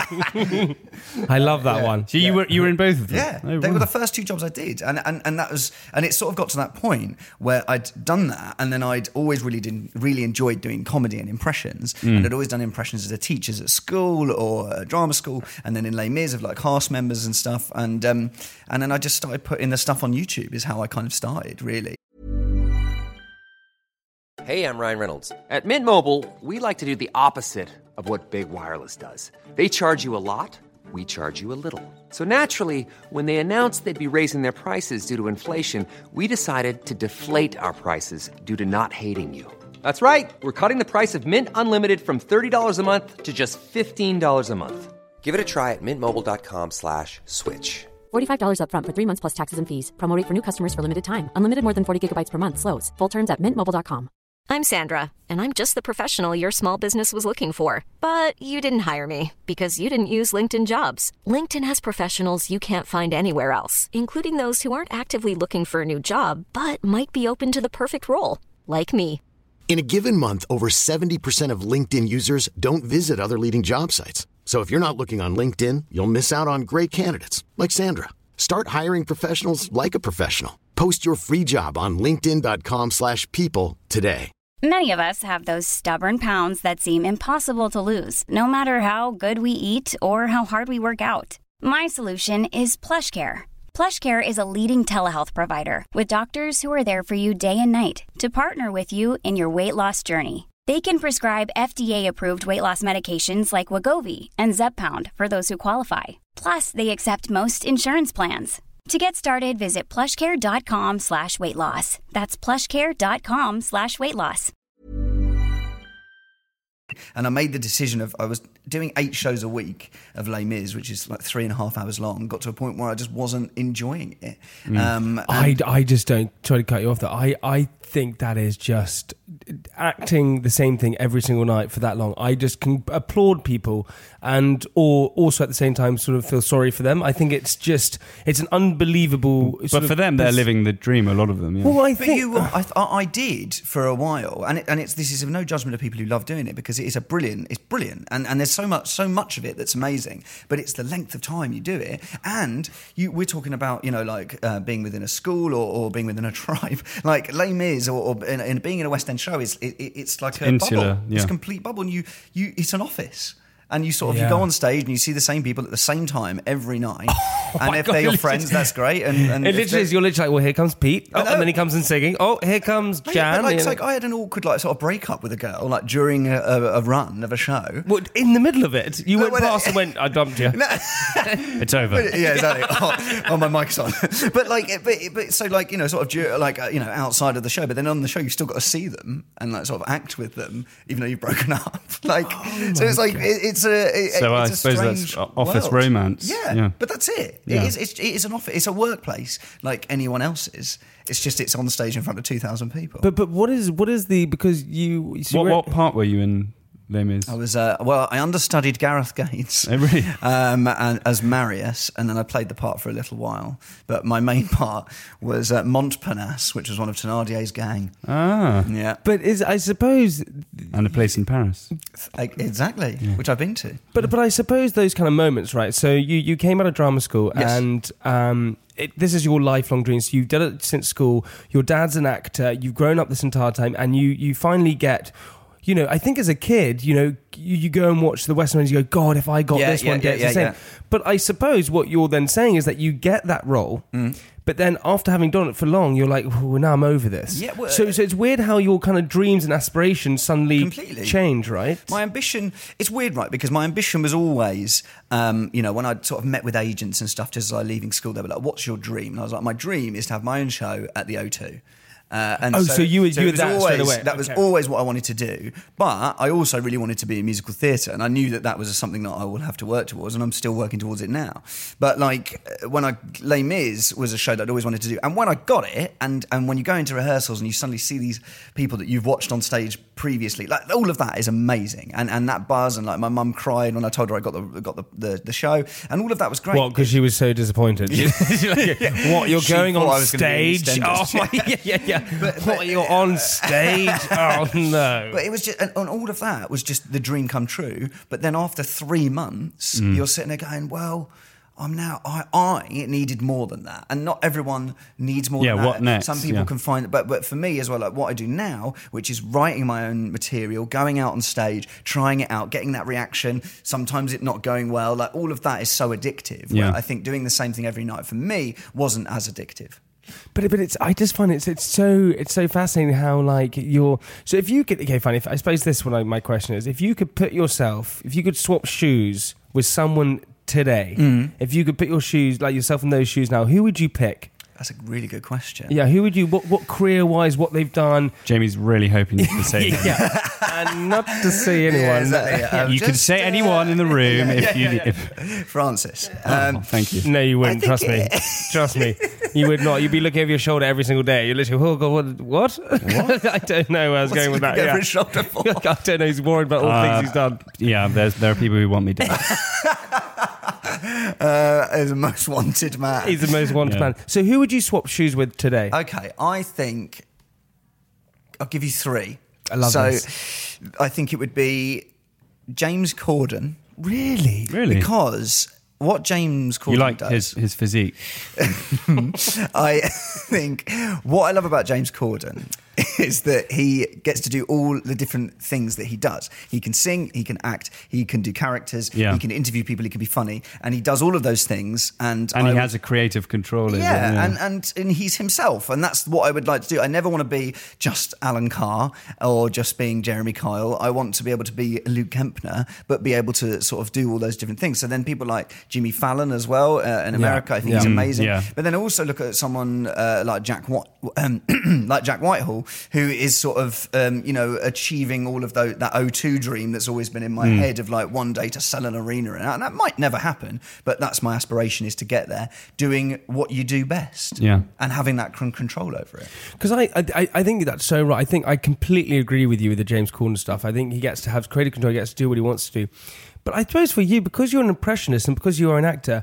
I love that one. So you were you were in both of them. Yeah, Oh, they wow. were the first two jobs I did, and, and and that was, and it sort of got to that point where I'd done that, and then I'd always really did really enjoyed doing comedy and impressions, Mm. and I'd always done impressions as a teachers at school or uh, drama school, and then in Les Mis of like cast members and stuff, and um, and then I just started putting the stuff on YouTube. Is how I kind of started, really. Hey, I'm Ryan Reynolds. At Mint Mobile, we like to do the opposite of what Big Wireless does. They charge you a lot, we charge you a little. So naturally, when they announced they'd be raising their prices due to inflation, we decided to deflate our prices due to not hating you. That's right. We're cutting the price of Mint Unlimited from thirty dollars a month to just fifteen dollars a month. Give it a try at mintmobile.com slash switch. forty-five dollars upfront for three months plus taxes and fees. Promo rate for new customers for limited time. Unlimited more than forty gigabytes per month slows. Full terms at mint mobile dot com. I'm Sandra, and I'm just the professional your small business was looking for. But you didn't hire me because you didn't use LinkedIn Jobs. LinkedIn has professionals you can't find anywhere else, including those who aren't actively looking for a new job, but might be open to the perfect role, like me. In a given month, over seventy percent of LinkedIn users don't visit other leading job sites. So if you're not looking on LinkedIn, you'll miss out on great candidates like Sandra. Start hiring professionals like a professional. Post your free job on linkedin dot com slash people today. Many of us have those stubborn pounds that seem impossible to lose, no matter how good we eat or how hard we work out. My solution is PlushCare. PlushCare is a leading telehealth provider with doctors who are there for you day and night to partner with you in your weight loss journey. They can prescribe F D A-approved weight loss medications like Wegovy and Zepbound for those who qualify. Plus, they accept most insurance plans. To get started, visit plushcare.com slash weight loss. That's plushcare.com slash weight loss. And I made the decision of I was doing eight shows a week of Les Mis, which is like three and a half hours long. Got to a point where I just wasn't enjoying it. Mm. Um, I, and- I just don't try to cut you off there. I, I think that is just acting the same thing every single night for that long. I just can applaud people and or also at the same time sort of feel sorry for them. I think it's just it's an unbelievable But sort for of- them, they're living the dream. A lot of them. Yeah. Well, I But think you, I, I I did for a while, and it, and it's this is no judgment of people who love doing it because it is a brilliant, it's brilliant, and, and there's so much so much of it that's amazing. But it's the length of time you do it, and you we're talking about you know like uh, being within a school or, or being within a tribe, like Les Mis or, or in, in being in a West End show is it, it, it's like a insular, bubble. yeah. It's a complete bubble, and you you it's an office. And you sort of Yeah. you go on stage and you see the same people at the same time every night. Oh and my if God, they're your you're friends, literally- that's great. And, and it if literally they're- is. You're literally like, well, here comes Pete, I oh, know. and then he comes in singing. Oh, here comes Oh, Jan. yeah, but like, you it's know. like I had an awkward like sort of breakup with a girl like during a, a, a run of a show. What, in the middle of it, you No, went when past it- and went, I dumped you. It's over. Yeah, exactly. Oh, oh, my mic's on. But like, but, but so like you know, sort of dur- like uh, you know, outside of the show. But then on the show, you still got to see them and like sort of act with them, even though you've broken up. Like, so it's like it, it's a. It, So I it's a suppose that's strange office world. romance. Yeah, Yeah. but that's it. Yeah. It is. It's, it is an office. It's a workplace like anyone else's. It's just it's on stage in front of two thousand people. But but what is what is the because you so What you're- what part were you in? Les Mis? I was uh, well. I understudied Gareth Gaines Oh, really? um, and, as Marius, and then I played the part for a little while. But my main part was uh, Montparnasse, which was one of Thénardier's gang. Ah. Yeah, But is I suppose, And a place in Paris. I- exactly. Yeah. Which I've been to. but but I suppose those kind of moments, right? So you you came out of drama school, Yes. and um, it, this is your lifelong dream. So you've done it since school. Your dad's an actor. You've grown up this entire time, and you you finally get. You know, I think as a kid, you know, you, you go and watch the Western ones, you go, God, if I got Yeah, this yeah, one, yeah, it's yeah, the same. yeah. But I suppose what you're then saying is that you get that role, Mm. but then after having done it for long, you're like, oh, now I'm over this. Yeah, well, so, so it's weird how your kind of dreams and aspirations suddenly Completely. change, right? My ambition, it's weird, right? Because my ambition was always, um, you know, when I sort of met with agents and stuff just as I was leaving school, they were like, what's your dream? And I was like, my dream is to have my own show at the O two. Uh, and Oh, so you were- you it were was that straight always, away. That was Okay. always what I wanted to do. But I also really wanted to be in musical theatre, and I knew that that was something that I would have to work towards, and I'm still working towards it now. But like uh, when I Les Mis was a show that I'd always wanted to do, and when I got it, and and when you go into rehearsals and you suddenly see these people that you've watched on stage previously, like all of that is amazing, and and that buzz, and like my mum cried when I told her I got the got the the, the show, and all of that was great. What? Because she was so disappointed. She's like, what? You're She going thought I on was gonna be in stage? Oh EastEnders. my! Yeah, yeah, yeah. But- what? but- You're on stage? Oh no! But it was just, and, and all of that was just the dream come true. But then after three months, Mm. you're sitting there going, well, I'm now, I, I needed more than that. And not everyone needs more Yeah, than that. what next? Some people Yeah. can find, but, but for me as well, like what I do now, which is writing my own material, going out on stage, trying it out, getting that reaction, sometimes it not going well, like all of that is so addictive. Yeah. Where I think doing the same thing every night for me wasn't as addictive. But but it's I just find it's it's so it's so fascinating how like you're so if you could okay fine if I suppose this one like, my question is if you could put yourself if you could swap shoes with someone today if you could put your shoes like yourself in those shoes now who would you pick? That's a really good question. Yeah, who would you what what career wise what they've done? Jamie's really hoping you can say that. Yeah, and not to see anyone. Yeah, exactly, yeah. Um, You can just, say uh, anyone in the room yeah, if yeah, you. yeah, If, Francis. oh, Um, thank you. No, you wouldn't. I Trust think me. Trust me. You would not. You'd be looking over your shoulder every single day. You're literally, oh God, what? What? I don't know where I was What's going he with that. looking over Yeah. his shoulder for? I don't know. He's worried about all the Uh, things he's done. Yeah, there's, there are people who want me dead. uh, as a most wanted man. He's the most wanted Yeah. man. So who would you swap shoes with today? Okay, I think I'll give you three. I love so, this. I think it would be James Corden. Really? Really? Because what James Corden You like does, his, his physique. I think what I love about James Corden is that he gets to do all the different things that he does. He can sing, he can act, he can do characters, Yeah. he can interview people, he can be funny, and he does all of those things. And And I he would- has a creative control over Yeah, it. Yeah. and, and and he's himself, and that's what I would like to do. I never want to be just Alan Carr or just being Jeremy Kyle. I want to be able to be Luke Kempner, but be able to sort of do all those different things. So then people like Jimmy Fallon as well uh, in America, I think Yeah. he's Mm, amazing. yeah. But then also look at someone uh, like Jack White, um, like Jack Whitehall, who is sort of um, you know achieving all of those, that O two dream that's always been in my Mm. head of like one day to sell an arena, and that might never happen, but that's my aspiration, is to get there, doing what you do best, Yeah. and having that con- control over it. Because I, I, I think that's so right. I think I completely agree with you with the James Corden stuff. I think he gets to have creative control, he gets to do what he wants to do. But I suppose for you, because you're an impressionist and because you are an actor,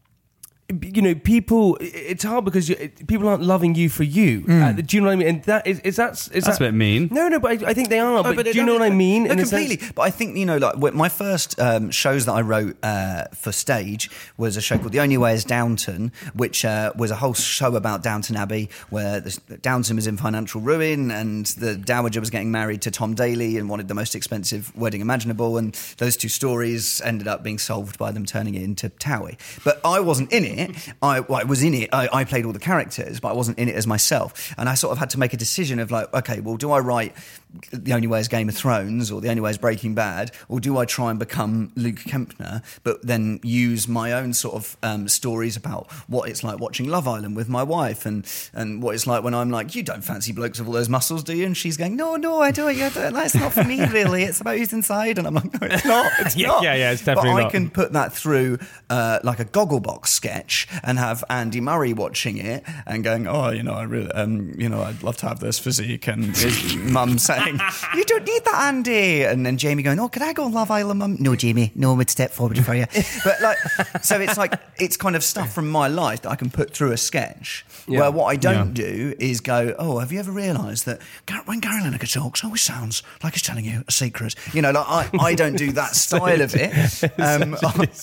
you know, people, it's hard because you, people aren't loving you for you. Uh, do you know what I mean? And that is, is that is That's that, a bit mean. No, no, but I, I think they are. But, but do you know what I mean? No, in a completely. sense? But I think, you know, like when my first um, shows that I wrote uh, for stage was a show called The Only Way is Downton, which uh, was a whole show about Downton Abbey, where the, Downton was in financial ruin and the Dowager was getting married to Tom Daly and wanted the most expensive wedding imaginable. And those two stories ended up being solved by them turning it into Towie. But I wasn't in it. I, well, I was in it. I, I played all the characters, but I wasn't in it as myself. And I sort of had to make a decision of like, okay, well, do I write The Only Way is Game of Thrones or The Only Way is Breaking Bad, or do I try and become Luke Kempner, but then use my own sort of um, stories about what it's like watching Love Island with my wife, and and what it's like when I'm like, you don't fancy blokes with all those muscles, do you? And she's going, no, no, I don't. I don't. That's not for me, really. It's about who's inside. And I'm like, no, it's not. It's Yeah, not. yeah, yeah, it's definitely but I not. can put that through uh, like a Gogglebox sketch and have Andy Murray watching it and going, oh, you know, I really, um, you know, I'd love to have this physique, and his mum saying, going, you don't need that, Andy. And then Jamie going, oh, can I go on Love Island, Mum? No, Jamie, no one would step forward for you. But like, so it's like, it's kind of stuff from my life that I can put through a sketch. Yeah. Where what I don't Yeah. do is go, oh, have you ever realised that Gar- when Gary Lineker talks, it always sounds like he's telling you a secret. You know, like I, I don't do that style of it. Um,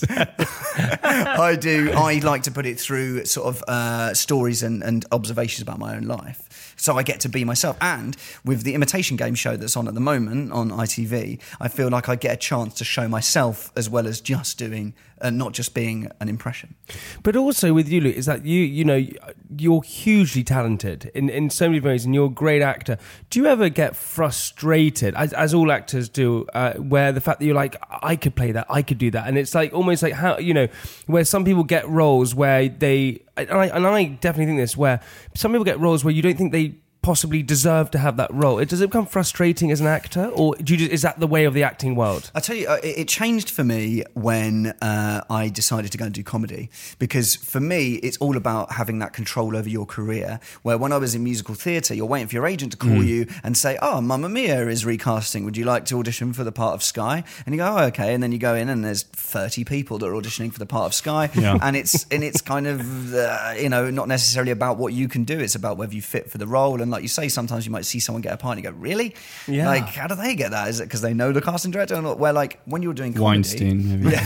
I, I do, I like to put it through sort of uh, stories and, and observations about my own life. So I get to be myself. And with the Imitation Game show that's on at the moment on I T V, I feel like I get a chance to show myself as well as just doing, and uh, not just being an impression. But also with you, Luke, is that you, you know, you're hugely talented in, in so many ways, and you're a great actor. Do you ever get frustrated, as, as all actors do, uh, where the fact that you're like, I could play that, I could do that, and it's like almost like how, you know, where some people get roles where they, and I, and I definitely think this, where some people get roles where you don't think they possibly deserve to have that role. It does it become frustrating as an actor, or do you just, is that the way of the acting world? I tell you, uh, it, it changed for me when uh, I decided to go and do comedy, because for me, it's all about having that control over your career. Where when I was in musical theatre, you're waiting for your agent to call mm. you and say, "Oh, Mamma Mia is recasting. Would you like to audition for the part of Sky?" And you go, "Oh, okay." And then you go in, and there's thirty people that are auditioning for the part of Sky, yeah. and it's and it's kind of uh, you know, not necessarily about what you can do. It's about whether you fit for the role. And like you say, sometimes you might see someone get a part and you go, really? Yeah. Like, how do they get that? Is it because they know the casting director or not? Where, like, when you're doing comedy... Weinstein, maybe.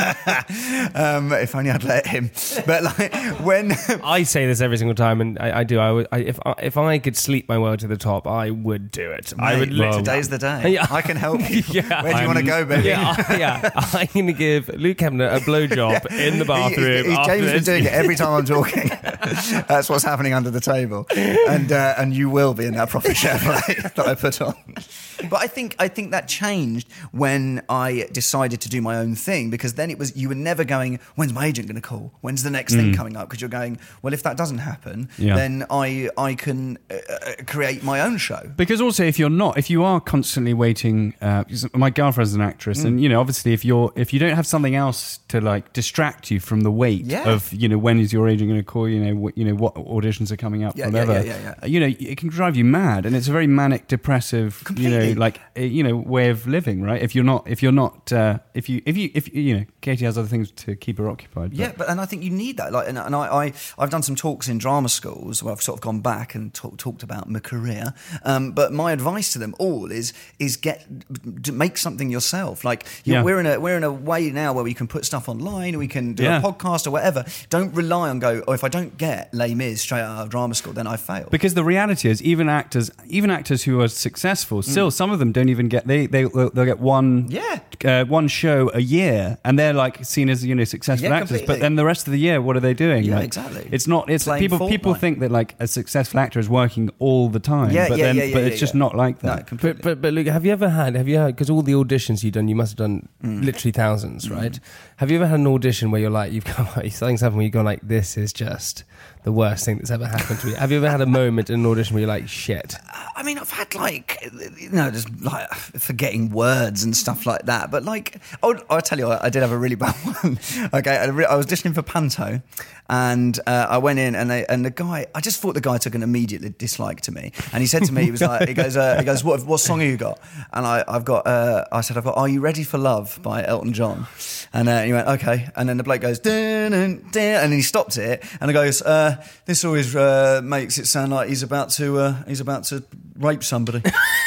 Yeah. um, if only I'd let him. But, like, when... I say this every single time, and I, I do. I would, I, if, I, if I could sleep my way to the top, I would do it. Mate, I would. well, li- today's the day. Yeah. I can help you. Yeah. Where do you want to go, baby? Yeah, I, yeah. I'm going to give Luke Hebner a blowjob in the bathroom. He, he, after James this. is doing it every time I'm talking. That's what's happening under the table, and uh, and you will be in that proper Chevrolet that I put on. But I think I think that changed when I decided to do my own thing, because then it was, you were never going, when's my agent going to call? When's the next mm. thing coming up? Because you're going, well, if that doesn't happen, yeah. then I I can uh, create my own show. Because also, if you're not, if you are constantly waiting, uh, my girlfriend's an actress, mm. and you know, obviously, if you're if you don't have something else to like distract you from the wait yeah. of, you know, when is your agent going to call? You know, what, you know what auditions are coming up, yeah, whatever. Yeah, yeah, yeah, yeah. You know, it can drive you mad, and it's a very manic, depressive, Completely. you know, like you know, way of living, right? If you're not, if you're not, uh, if you, if you, if you know, Katie has other things to keep her occupied. But. Yeah, but and I think you need that. Like, and, and I, I, I've done some talks in drama schools where I've sort of gone back and talk, talked about my career. Um, but my advice to them all is, is get, make something yourself. Like, you yeah. know, we're in a, we're in a way now where we can put stuff online, we can do yeah. a podcast or whatever. Don't rely on go, oh, if I don't get Les Mis straight out of drama school, then I fail. Because the reality is, even actors, even actors who are successful, still mm. some of them don't even get they they they'll get one yeah uh, one show a year, and they're like seen as, you know, successful yeah, actors. completely. But then the rest of the year, what are they doing? Yeah, like, exactly. It's not. It's Playing people. People Fortnite. think that like a successful actor is working all the time. Yeah, but yeah, then, yeah, yeah, But yeah, it's just yeah. not like that. No, completely. But, but but Luke, have you ever had? Have you had? Because all the auditions you've done, you must have done mm. literally thousands, mm. right? Have you ever had an audition where you're like, you've gone, something's happened where you've gone like, this is just the worst thing that's ever happened to me? Have you ever had a moment in an audition where you're like, shit? I mean, I've had like, you know, just like forgetting words and stuff like that. But like, oh, I'll tell you what, I did have a really bad one. Okay, I, re- I was auditioning for Panto, and uh, I went in, and they, and the guy, I just thought the guy took an immediate dislike to me, and he said to me, he was like, he goes, uh, he goes, what, what song have you got? And I, I've got, uh, I said, I've got, Are You Ready for Love by Elton John, and uh, he went, okay, and then the bloke goes, dun, dun, dun, and he stopped it, and he goes, uh, this always uh, makes it sound like he's about to, uh, he's about to rape somebody.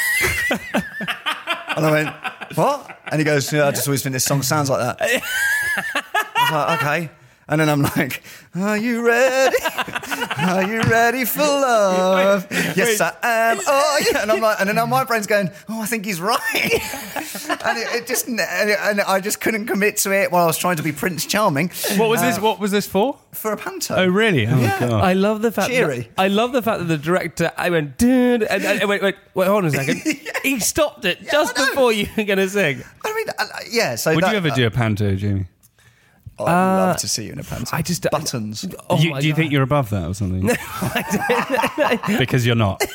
And I went, what? And he goes, yeah, I just always think this song sounds like that. I was like, okay. And then I'm like, are you ready? Are you ready for love? Yes, I am. Oh, yeah. And I'm like, and then my brain's going, oh, I think he's right. And it, it just, and, it, and I just couldn't commit to it while I was trying to be Prince Charming. What was uh, this? What was this for? For a Panto. Oh, really? Oh, yeah. my God. I love the fact. Cheery. That, I love the fact that the director. I went, dude, and, and wait, wait, wait, hold on a second. yeah. He stopped it yeah, just before you were going to sing. I mean, uh, yeah. So would that, you ever uh, do a Panto, Jamie? Oh, I'd Uh, love to see you in a Panto. I just- buttons. Oh you, my do you God. think you're above that or something? No, I don't. Because you're not.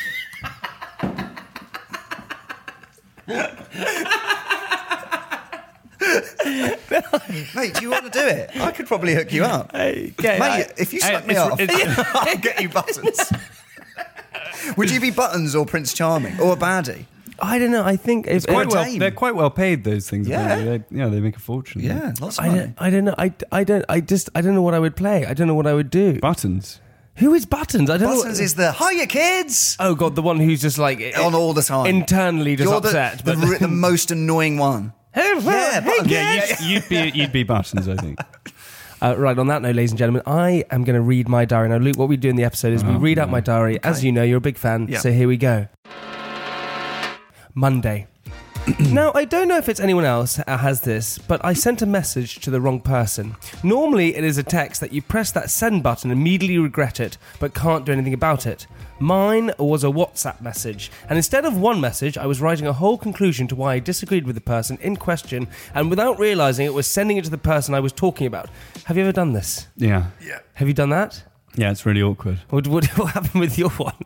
Mate, do you want to do it? I could probably hook you up. Okay, Mate, I- if you Hey, suck me it's- off, it's- I'll get you buttons. Would you be Buttons or Prince Charming or a baddie? I don't know. I think if, It's quite Or well, Dame. they're quite well paid. Those things, Yeah. apparently. They, yeah, they make a fortune. Yeah, lots of I money. don't, I don't know. I, I don't. I just. I don't know what I would play. I don't know what I would do. Buttons. Who is Buttons? I don't know. Buttons is the hiya kids Oh God, the one who's just like on all the time. internally just You're upset. the, the, but the most annoying one. Hey, Yeah, hey, Buttons. Yeah, kids! you'd, you'd be you'd be Buttons, I think. Uh, right, on that note, ladies and gentlemen, I am going to read my diary. Now, Luke, what we do in the episode is we Oh, read out no. my diary. As you know, you're a big fan, Yeah. so here we go. Monday. Now, I don't know if it's anyone else uh, has this, but I sent a message to the wrong person. Normally, it is a text that you press that send button and immediately regret it, but can't do anything about it. Mine was a WhatsApp message, and instead of one message, I was writing a whole conclusion to why I disagreed with the person in question, and without realising it was sending it to the person I was talking about. Have you ever done this? Yeah. Have you done that? Yeah, it's really awkward. What, what, what happened with your one?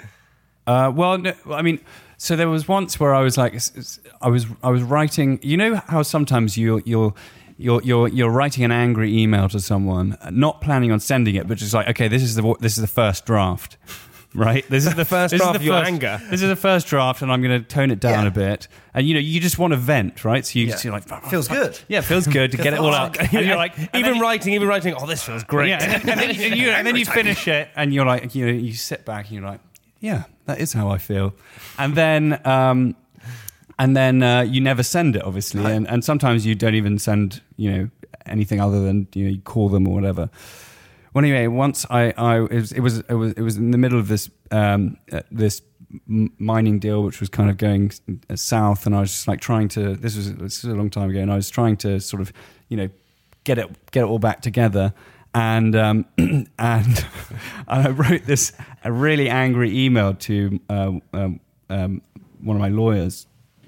Uh, well, no, I mean, so there was once where I was like, s- s- I was, I was writing. You know how sometimes you you're you're you're you're writing an angry email to someone, not planning on sending it, but just like, okay, this is the this is the first draft, right? This is the first this draft is of your anger. This is the first draft, and I'm going to tone it down Yeah. a bit. And you know, you just want to vent, right? So you Yeah. just you're like, Feels good. Yeah, it feels good to get it all out. And you're like, and even then- writing, even writing, oh, this feels great. Yeah, and, and then, and you, and then you finish it, and you're like, you know, you sit back, and you're like, yeah, that is how I feel. And then, um, and then uh, you never send it, obviously, and, and sometimes you don't even send, you know, anything other than you know you call them or whatever. Well, anyway, once I, I it was, it was, it was, it was in the middle of this, um, uh, this m- mining deal, which was kind of going s- south, and I was just like trying to. This was, this was a long time ago, and I was trying to sort of, you know, get it, get it all back together. And um, and I wrote this a really angry email to uh, um, um, one of my lawyers,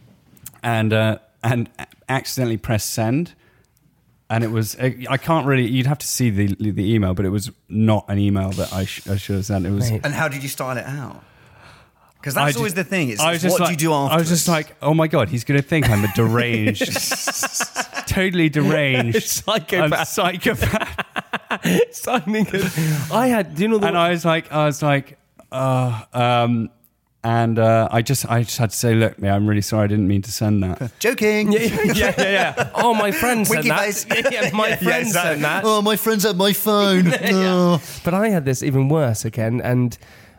and uh, and accidentally pressed send, and it was I can't really you'd have to see the the email, but it was not an email that I, sh- I should have sent. It was. Mate. And how did you style it out? Because I that's just- always the thing. It's I was just what like, do you do after? I was just like, oh my god, he's going to think I'm a deranged, totally deranged, Psychopath. I'm psychopath. Signing it. I had, do you know the And I was like, I was like, uh, um, and uh, I just, I just had to say, look, man, I'm really sorry, I didn't mean to send that. joking. yeah, yeah, yeah, yeah. Oh, my friend said Winky that. face. Yeah, yeah, my friend exactly. said that. Oh, my friend's at my phone. No. But I had this even worse again, and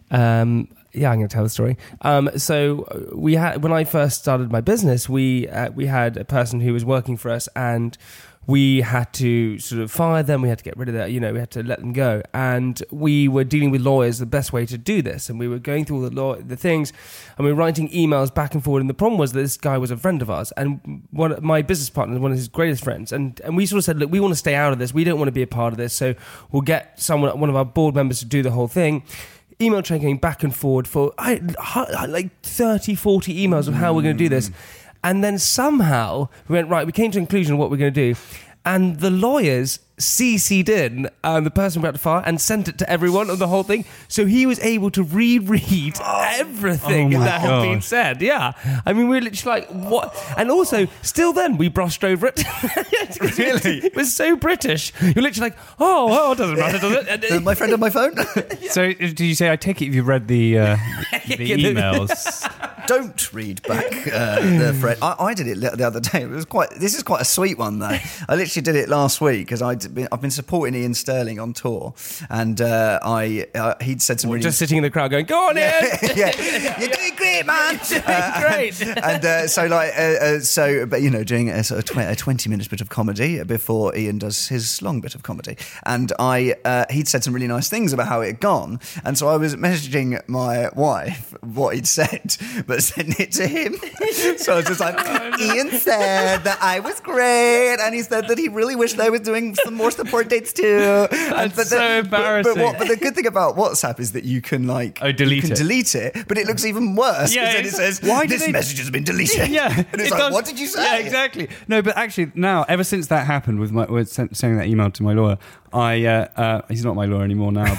um, yeah, I'm going to tell the story. Um, so uh, we had when I first started my business, we uh, we had a person who was working for us, and we had to sort of fire them. We had to get rid of that. You know, we had to let them go, and we were dealing with lawyers the best way to do this. And we were going through all the law, the things, and we were writing emails back and forward. And the problem was that this guy was a friend of ours, and one of my business partner, one of his greatest friends. And and we sort of said, look, we want to stay out of this. We don't want to be a part of this. So we'll get someone, one of our board members, to do the whole thing. Email chain going back and forward for I, like thirty, forty emails of how we're going to do this. And then somehow we went, right, we came to a conclusion of what we're going to do. And the lawyers C C'd in um, the person we had to fire and sent it to everyone of the whole thing. So he was able to reread everything Oh my that had been gosh. said. Yeah. I mean, we were literally like, what? And also, still then, we brushed over it. Really? It was so British. You're literally like, oh, well, it doesn't matter, does it? And- Uh, my friend on my phone. So, did you say? I take it you've read the uh, the Yeah, the- emails. Don't read back uh, the thread. I, I did it the other day. It was quite. This is quite a sweet one though. I literally did it last week because I'd been, I've been supporting Ian Sterling on tour, and uh, I uh, he'd said some We're really just sitting in the crowd going, go on, Ian! yeah, you're doing great, man. Uh, Great. and uh, so, like, uh, uh, so, but you know, doing a sort of tw- a twenty minutes bit of comedy before Ian does his long bit of comedy, and I, uh, he'd said some really nice things about how it had gone, and so I was messaging my wife what he'd said, but sending it to him. So I was just like, Ian said that I was great, and he said that he really wished I was doing some more support dates too. And, That's so embarrassing. But, but, what, but the good thing about WhatsApp is that you can like, Oh, delete you can it. delete it, but it looks even worse. Yeah, Yeah, then it it's- says, why do this they- message has been deleted. Yeah, and it's it like, does- what did you say? Yeah, exactly. No, but actually, now ever since that happened with my with sen- sending that email to my lawyer, I uh, uh, he's not my lawyer anymore now,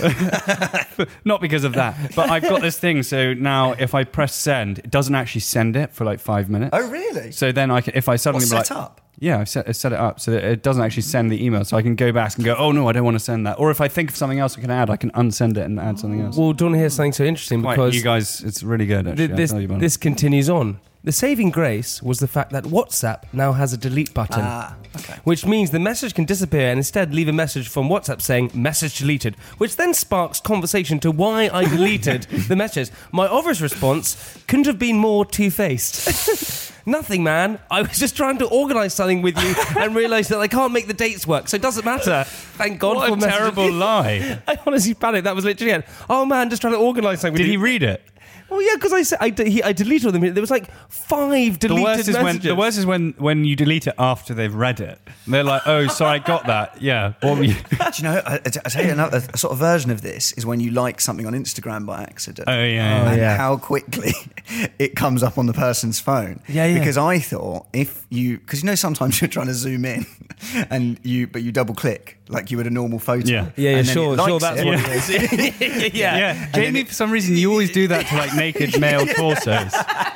but not because of that. But I've got this thing, so now if I press send, it doesn't actually send it for like five minutes. Oh, really? So then I can, if I suddenly What's be like, set up? Yeah, I've set, I've set it up so that it doesn't actually send the email. So I can go back and go, oh no, I don't want to send that. Or if I think of something else I can add, I can unsend it and add something else. Well, do you want to hear something so interesting? Quite, Because you guys, it's really good actually. th- this, I'll tell you about this it. continues on. The saving grace was the fact that WhatsApp now has a delete button, Ah, okay. which means the message can disappear and instead leave a message from WhatsApp saying message deleted, which then sparks conversation to why I deleted the message. My obvious response couldn't have been more two-faced. Nothing, man. I was just trying to organise something with you and realised that I can't make the dates work, so it doesn't matter. Thank God What for a messages. terrible lie. I honestly panicked. That was literally it. Oh man, just trying to organise something with Did you. he read it? Oh yeah, because I said I, de- he, I deleted all them. There was like five deleted The worst is when messages. the worst is when, when you delete it after they've read it. They're like, oh, sorry, I got that. Yeah. Or you- Do you know, I, I tell you another a sort of version of this is when you like something on Instagram by accident. oh yeah. And yeah. how quickly it comes up on the person's phone. Yeah, yeah. Because I thought if you, because you know sometimes you're trying to zoom in, and you but you double click like you would a normal photo. Yeah. yeah, yeah, and then sure, it likes sure, that's it. what it is. yeah. Yeah, Jamie, for some reason, you always do that to like naked male torsos.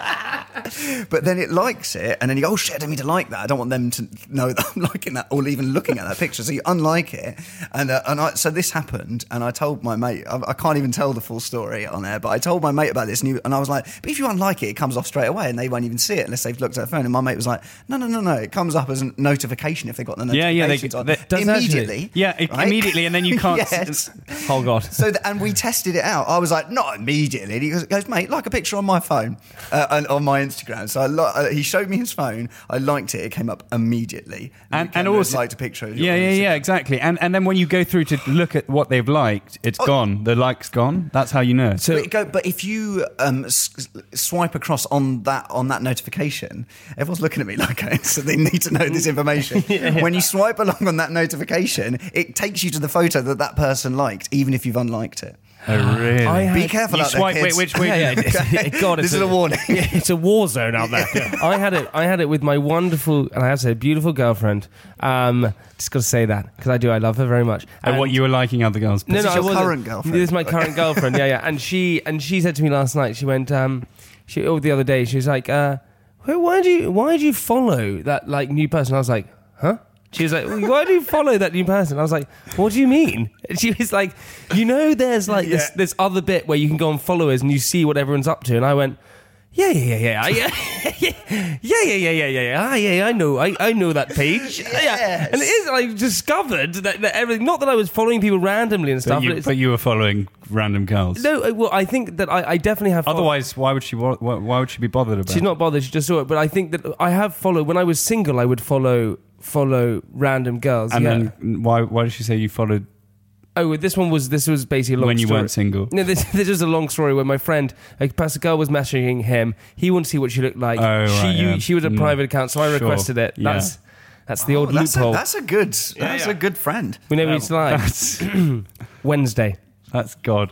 But then it likes it, and then you go, oh shit, I don't mean to like that. I don't want them to know that I'm liking that or even looking at that picture. So you unlike it. And uh, and I, so this happened, and I told my mate, I, I can't even tell the full story on air, but I told my mate about this, and, he, and I was like, but if you unlike it, it comes off straight away, and they won't even see it unless they've looked at their phone. And my mate was like, no, no, no, no, it comes up as a notification if they've got the Yeah, yeah, they- notifications on. they- Does it actually? Immediately. Yeah, it, right? immediately, and then you can't. Yes. Oh god. So, th- and we tested it out. I was like, not immediately. And he goes, goes, mate, like a picture on my phone uh, and on my Instagram. So I li- uh, he showed me his phone. I liked it. It came up immediately. And, you and can, uh, also, liked a picture. Of yeah, your yeah, yeah, Instagram. exactly. And and then when you go through to look at what they've liked, it's Oh. gone. The like's gone. That's how you know. So, but, it go, but if you um, s- swipe across on that on that notification, everyone's looking at me like, okay, so they need to know this information. yeah. When you swipe along on that notification, it takes you to the photo that that person liked, even if you've unliked it. Oh, really? I had- Be careful You out swipe- there, wait, kids. which way? Yeah, yeah, it's- God, This it's is a warning. Yeah, it's a war zone out there. I had it. I had it with my wonderful, and I have to say, beautiful girlfriend. Um, just got to say that because I do. I love her very much. And what you were liking other girls? No, This no, is I your wasn't. current girlfriend? This is my current girlfriend. Yeah, yeah. And she and she said to me last night. She went. Um, she oh, the other day. She was like, uh, "Why do you why do you follow that like new person?" I was like, "Huh." She was like, why do you follow that new person? I was like, what do you mean? And she was like, you know, there's like this, this other bit where you can go on followers and you see what everyone's up to. And I went, yeah, yeah, yeah, yeah, yeah, yeah, yeah, yeah, yeah, yeah, yeah, ah, yeah, I know, I, I know that page. Yes. Yeah, and it is. I discovered that, that everything. Not that I was following people randomly and stuff. But you, but it's, but you were following random girls. no, uh, well, I think that I, I definitely have. followed- Otherwise, why would she? Why, why would she be bothered about? She's not bothered. She just saw it. But I think that I have followed. When I was single, I would follow follow random girls. And yeah. then why? Why did she say you followed Oh, this one was this was basically a long when you story. weren't single? No, this this is a long story where my friend, like, a girl was messaging him. He wanted to see what she looked like. Oh, she right, u- yeah. she was a Mm. private account, so I Sure. requested it. Yeah. That's that's the Oh, old that's loophole. A, that's a good. That's yeah. a good friend. we know Well, what it's like. That's, Wednesday. that's God.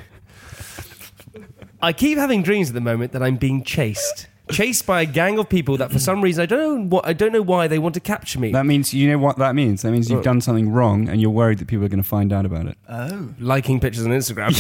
I keep having dreams at the moment that I'm being chased. Chased by a gang of people that for some reason I don't know what I don't know why they want to capture me. That means you know what that means. That means you've What? done something wrong, and you're worried that people are going to find out about it. Oh. Liking pictures on Instagram.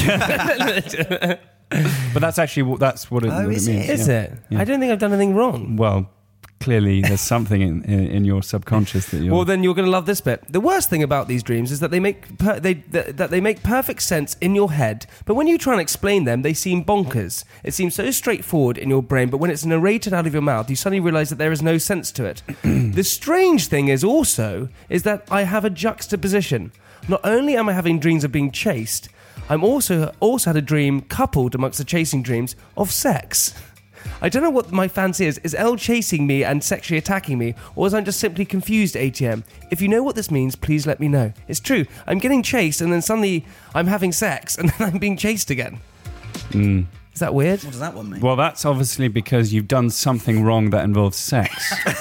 But that's actually what that's what it, Oh, what it is means. it? Is yeah. it? Yeah. I don't think I've done anything wrong. Well, clearly there's something in, in, in your subconscious that you're. Well, then you're going to love this bit. The worst thing about these dreams is that they make per- they that, that they make perfect sense in your head, but when you try and explain them, they seem bonkers. It seems so straightforward in your brain, but when it's narrated out of your mouth, you suddenly realise that there is no sense to it. The strange thing is also is that I have a juxtaposition. Not only am I having dreams of being chased, I'm also also had a dream coupled amongst the chasing dreams of sex. I don't know what my fancy is. Is Elle chasing me and sexually attacking me, or is I just simply confused, A T M? If you know what this means, please let me know. It's true. I'm getting chased, and then suddenly I'm having sex, and then I'm being chased again. Mm. Is that weird? What does that one mean? Well, that's obviously because you've done something wrong that involves sex.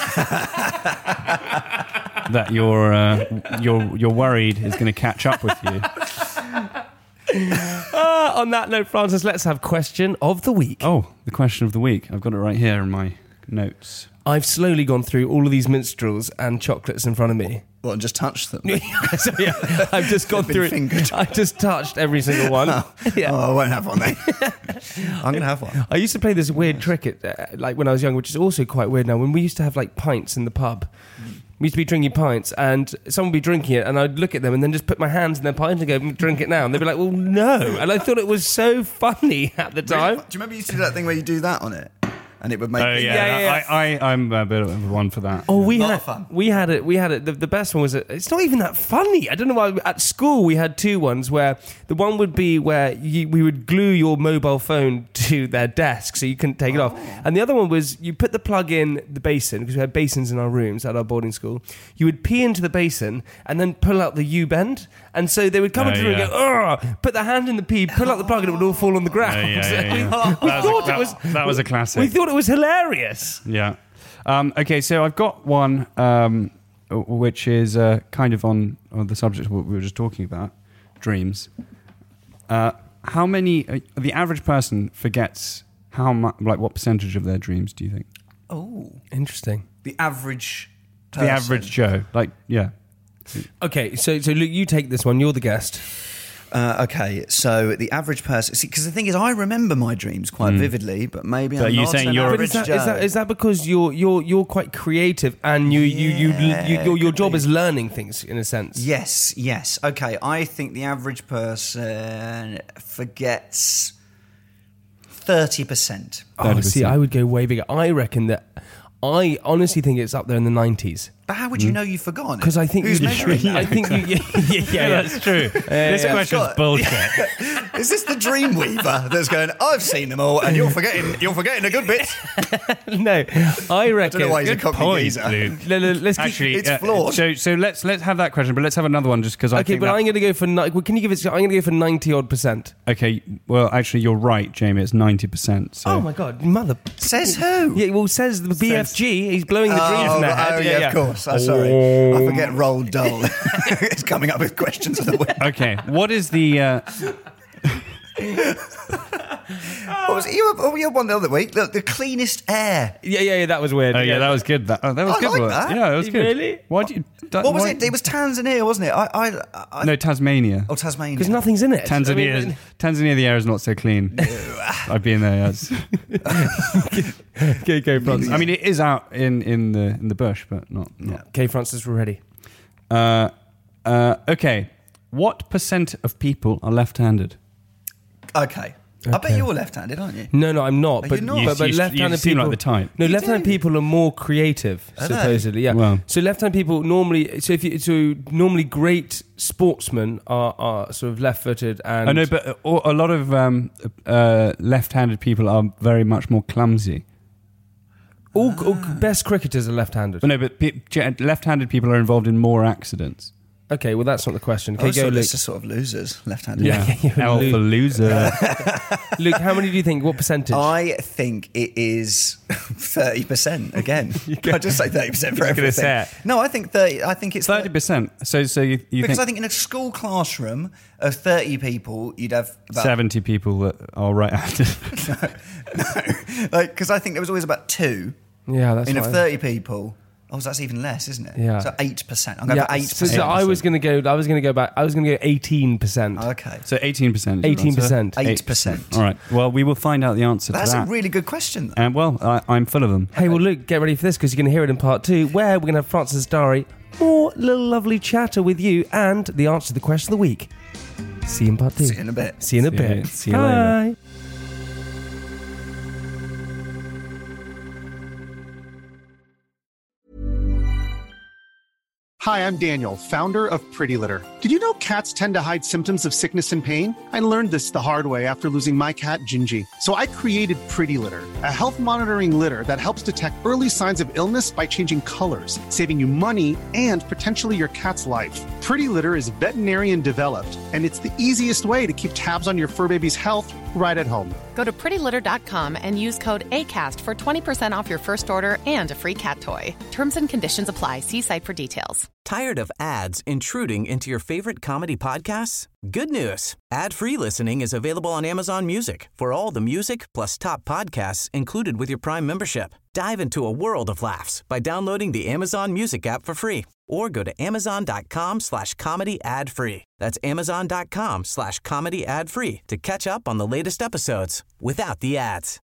That you're uh, you're you're worried is going to catch up with you. Uh, on that note, Francis, let's have question of the week. Oh, the question of the week. I've got it right here in my notes. I've slowly gone through all of these minstrels and chocolates in front of me, What, and just touch them? So, yeah, I've just gone Been through fingered. it. I've just touched every single one. Oh, Yeah. oh, I won't have one then. I'm going to have one. I used to play this weird trick at, uh, like when I was young, which is also quite weird now. When we used to have like pints in the pub, we used to be drinking pints, and someone would be drinking it, and I'd look at them and then just put my hands in their pint and go, drink it now. And they'd be like, well, no. And I thought it was so funny at the time. Do you remember you used to do that thing where you do that on it? And it would make Oh it- yeah, Yeah, yeah, yeah. I, I, I'm a bit of one for that. Oh, we Lot had of fun. we had it. We had it. The, the best one was it. It's not even that funny. I don't know why. At school, we had two ones where the one would be where you, we would glue your mobile phone to their desk so you couldn't take it off, and the other one was you put the plug in the basin because we had basins in our rooms at our boarding school. You would pee into the basin and then pull out the U bend, and so they would come Oh, into the room yeah. and go, "Ugh," put their hand in the pee, pull out the plug, and it would all fall on the ground. Oh, yeah, yeah, yeah. we That was a- thought that- it was that was a classic. We thought it was hilarious. Yeah. Um, okay, so I've got one um, which is uh, kind of on, on the subject of what we were just talking about, dreams. Uh, how many, uh, the average person forgets how much, like what percentage of their dreams do you think? Oh, Interesting. the average person. The average Joe, like, yeah. Okay, so so Luke, you take this one. You're the guest. Uh, okay, so the average person... See, because the thing is, I remember my dreams quite vividly, but maybe But I'm you're not saying an you're- But average is that, Joe. is that is that because you're you're you're quite creative and you you you, Yeah, you your, your could job be. is learning things in a sense? Yes, yes. Okay, I think the average person forgets thirty percent. Oh, see, I would go way bigger. I reckon that. I honestly think it's up there in the nineties. But how would you know you've forgotten it? Because I think Who's you, measuring that? I think you, yeah, yeah, yeah, that's true. this yeah. question's Got- bullshit. Is this the Dreamweaver that's going, I've seen them all, and you're forgetting you're forgetting a good bit? no, I reckon. I don't know why he's a Good cockney point, geezer. Luke. No, no, let's keep, Actually, it's uh, flawed. So, so let's let's have that question, but let's have another one just because I okay, think but that- I'm going to go for. ni- well, Can you give it? I'm going to go for ninety odd percent. Okay, well, actually, you're right, Jamie. It's ninety percent. So. Oh my god, mother! Says who? Yeah, well, says the B F G. He's blowing the dream Oh, from their oh, head. yeah, of course. I'm sorry. I forget Roald Dahl. It's coming up with questions of the week. Okay, what is the? Uh, What was it? You were, oh, you were one the other week. The, the cleanest air. Yeah, yeah, yeah. That was weird. oh yeah, that was good. That, oh, that was I good. like work. that. Yeah, it was good. Really? Why do you? that- What was why- it? It was Tanzania, wasn't it? I, I, I No, Tasmania. Oh, Tasmania. because nothing's in it. Tanzania. I mean, Tanzania. The air is not so clean. I've been there. Yes. okay, go Francis. I mean, it is out in, in the in the bush, but not. not. Okay, Francis, we're ready. Uh, uh, okay. What percent of people are left-handed? Okay. I bet Okay. you're left-handed, aren't you? No, no, I'm not. Are but you not? but, You- but you- left-handed you seem people like the type. No, You left-handed do. people are more creative, Are they? supposedly. Yeah. Well. So left-handed people normally. So if you, so normally great sportsmen are, are sort of left-footed and. I know, but a, a lot of um, uh, left-handed people are very much more clumsy. all, all best cricketers are left-handed. But no, but pe- ge- left-handed people are involved in more accidents. Okay, well that's not the question. Okay, Oh, so go, Luke. it's just sort of losers, left-handed. Yeah. you're a Alpha lo- loser. Luke, how many do you think? What percentage? I think it is thirty percent again. I just say thirty percent for You're gonna everything. say it. No, I think thirty. I think it's Thirty percent. So, so you, you because think, I think in a school classroom of thirty people, you'd have about seventy people that are right-handed. no, like because I think there was always about two yeah, that's in of what I- thirty people. Oh, so that's even less, isn't it? Yeah. So eight percent. I'm going Yeah, for eight so, percent. so I was going to go. I was going to go back. I was going to go eighteen percent. Okay. So eighteen percent. Eighteen percent. Eight percent. All right. Well, we will find out the answer That's to a that. really good question. Though. And well, I, I'm full of them. Hey, well, Luke, get ready for this because you're going to hear it in part two, where we're going to have Francis Diary, more little lovely chatter with you, and the answer to the question of the week. See you in part two. See you in a bit. See you in a See bit. you- see you Bye. later. Hi, I'm Daniel, founder of Pretty Litter. Did you know cats tend to hide symptoms of sickness and pain? I learned this the hard way after losing my cat, Gingy. So I created Pretty Litter, a health monitoring litter that helps detect early signs of illness by changing colors, saving you money and potentially your cat's life. Pretty Litter is veterinarian developed, and it's the easiest way to keep tabs on your fur baby's health right at home. Go to pretty litter dot com and use code ACAST for twenty percent off your first order and a free cat toy. Terms and conditions apply. See site for details. Tired of ads intruding into your favorite comedy podcasts? Good news. Ad-free listening is available on Amazon Music for all the music plus top podcasts included with your Prime membership. Dive into a world of laughs by downloading the Amazon Music app for free or go to amazon.com slash comedy ad free. That's amazon.com slash comedy ad free to catch up on the latest episodes without the ads.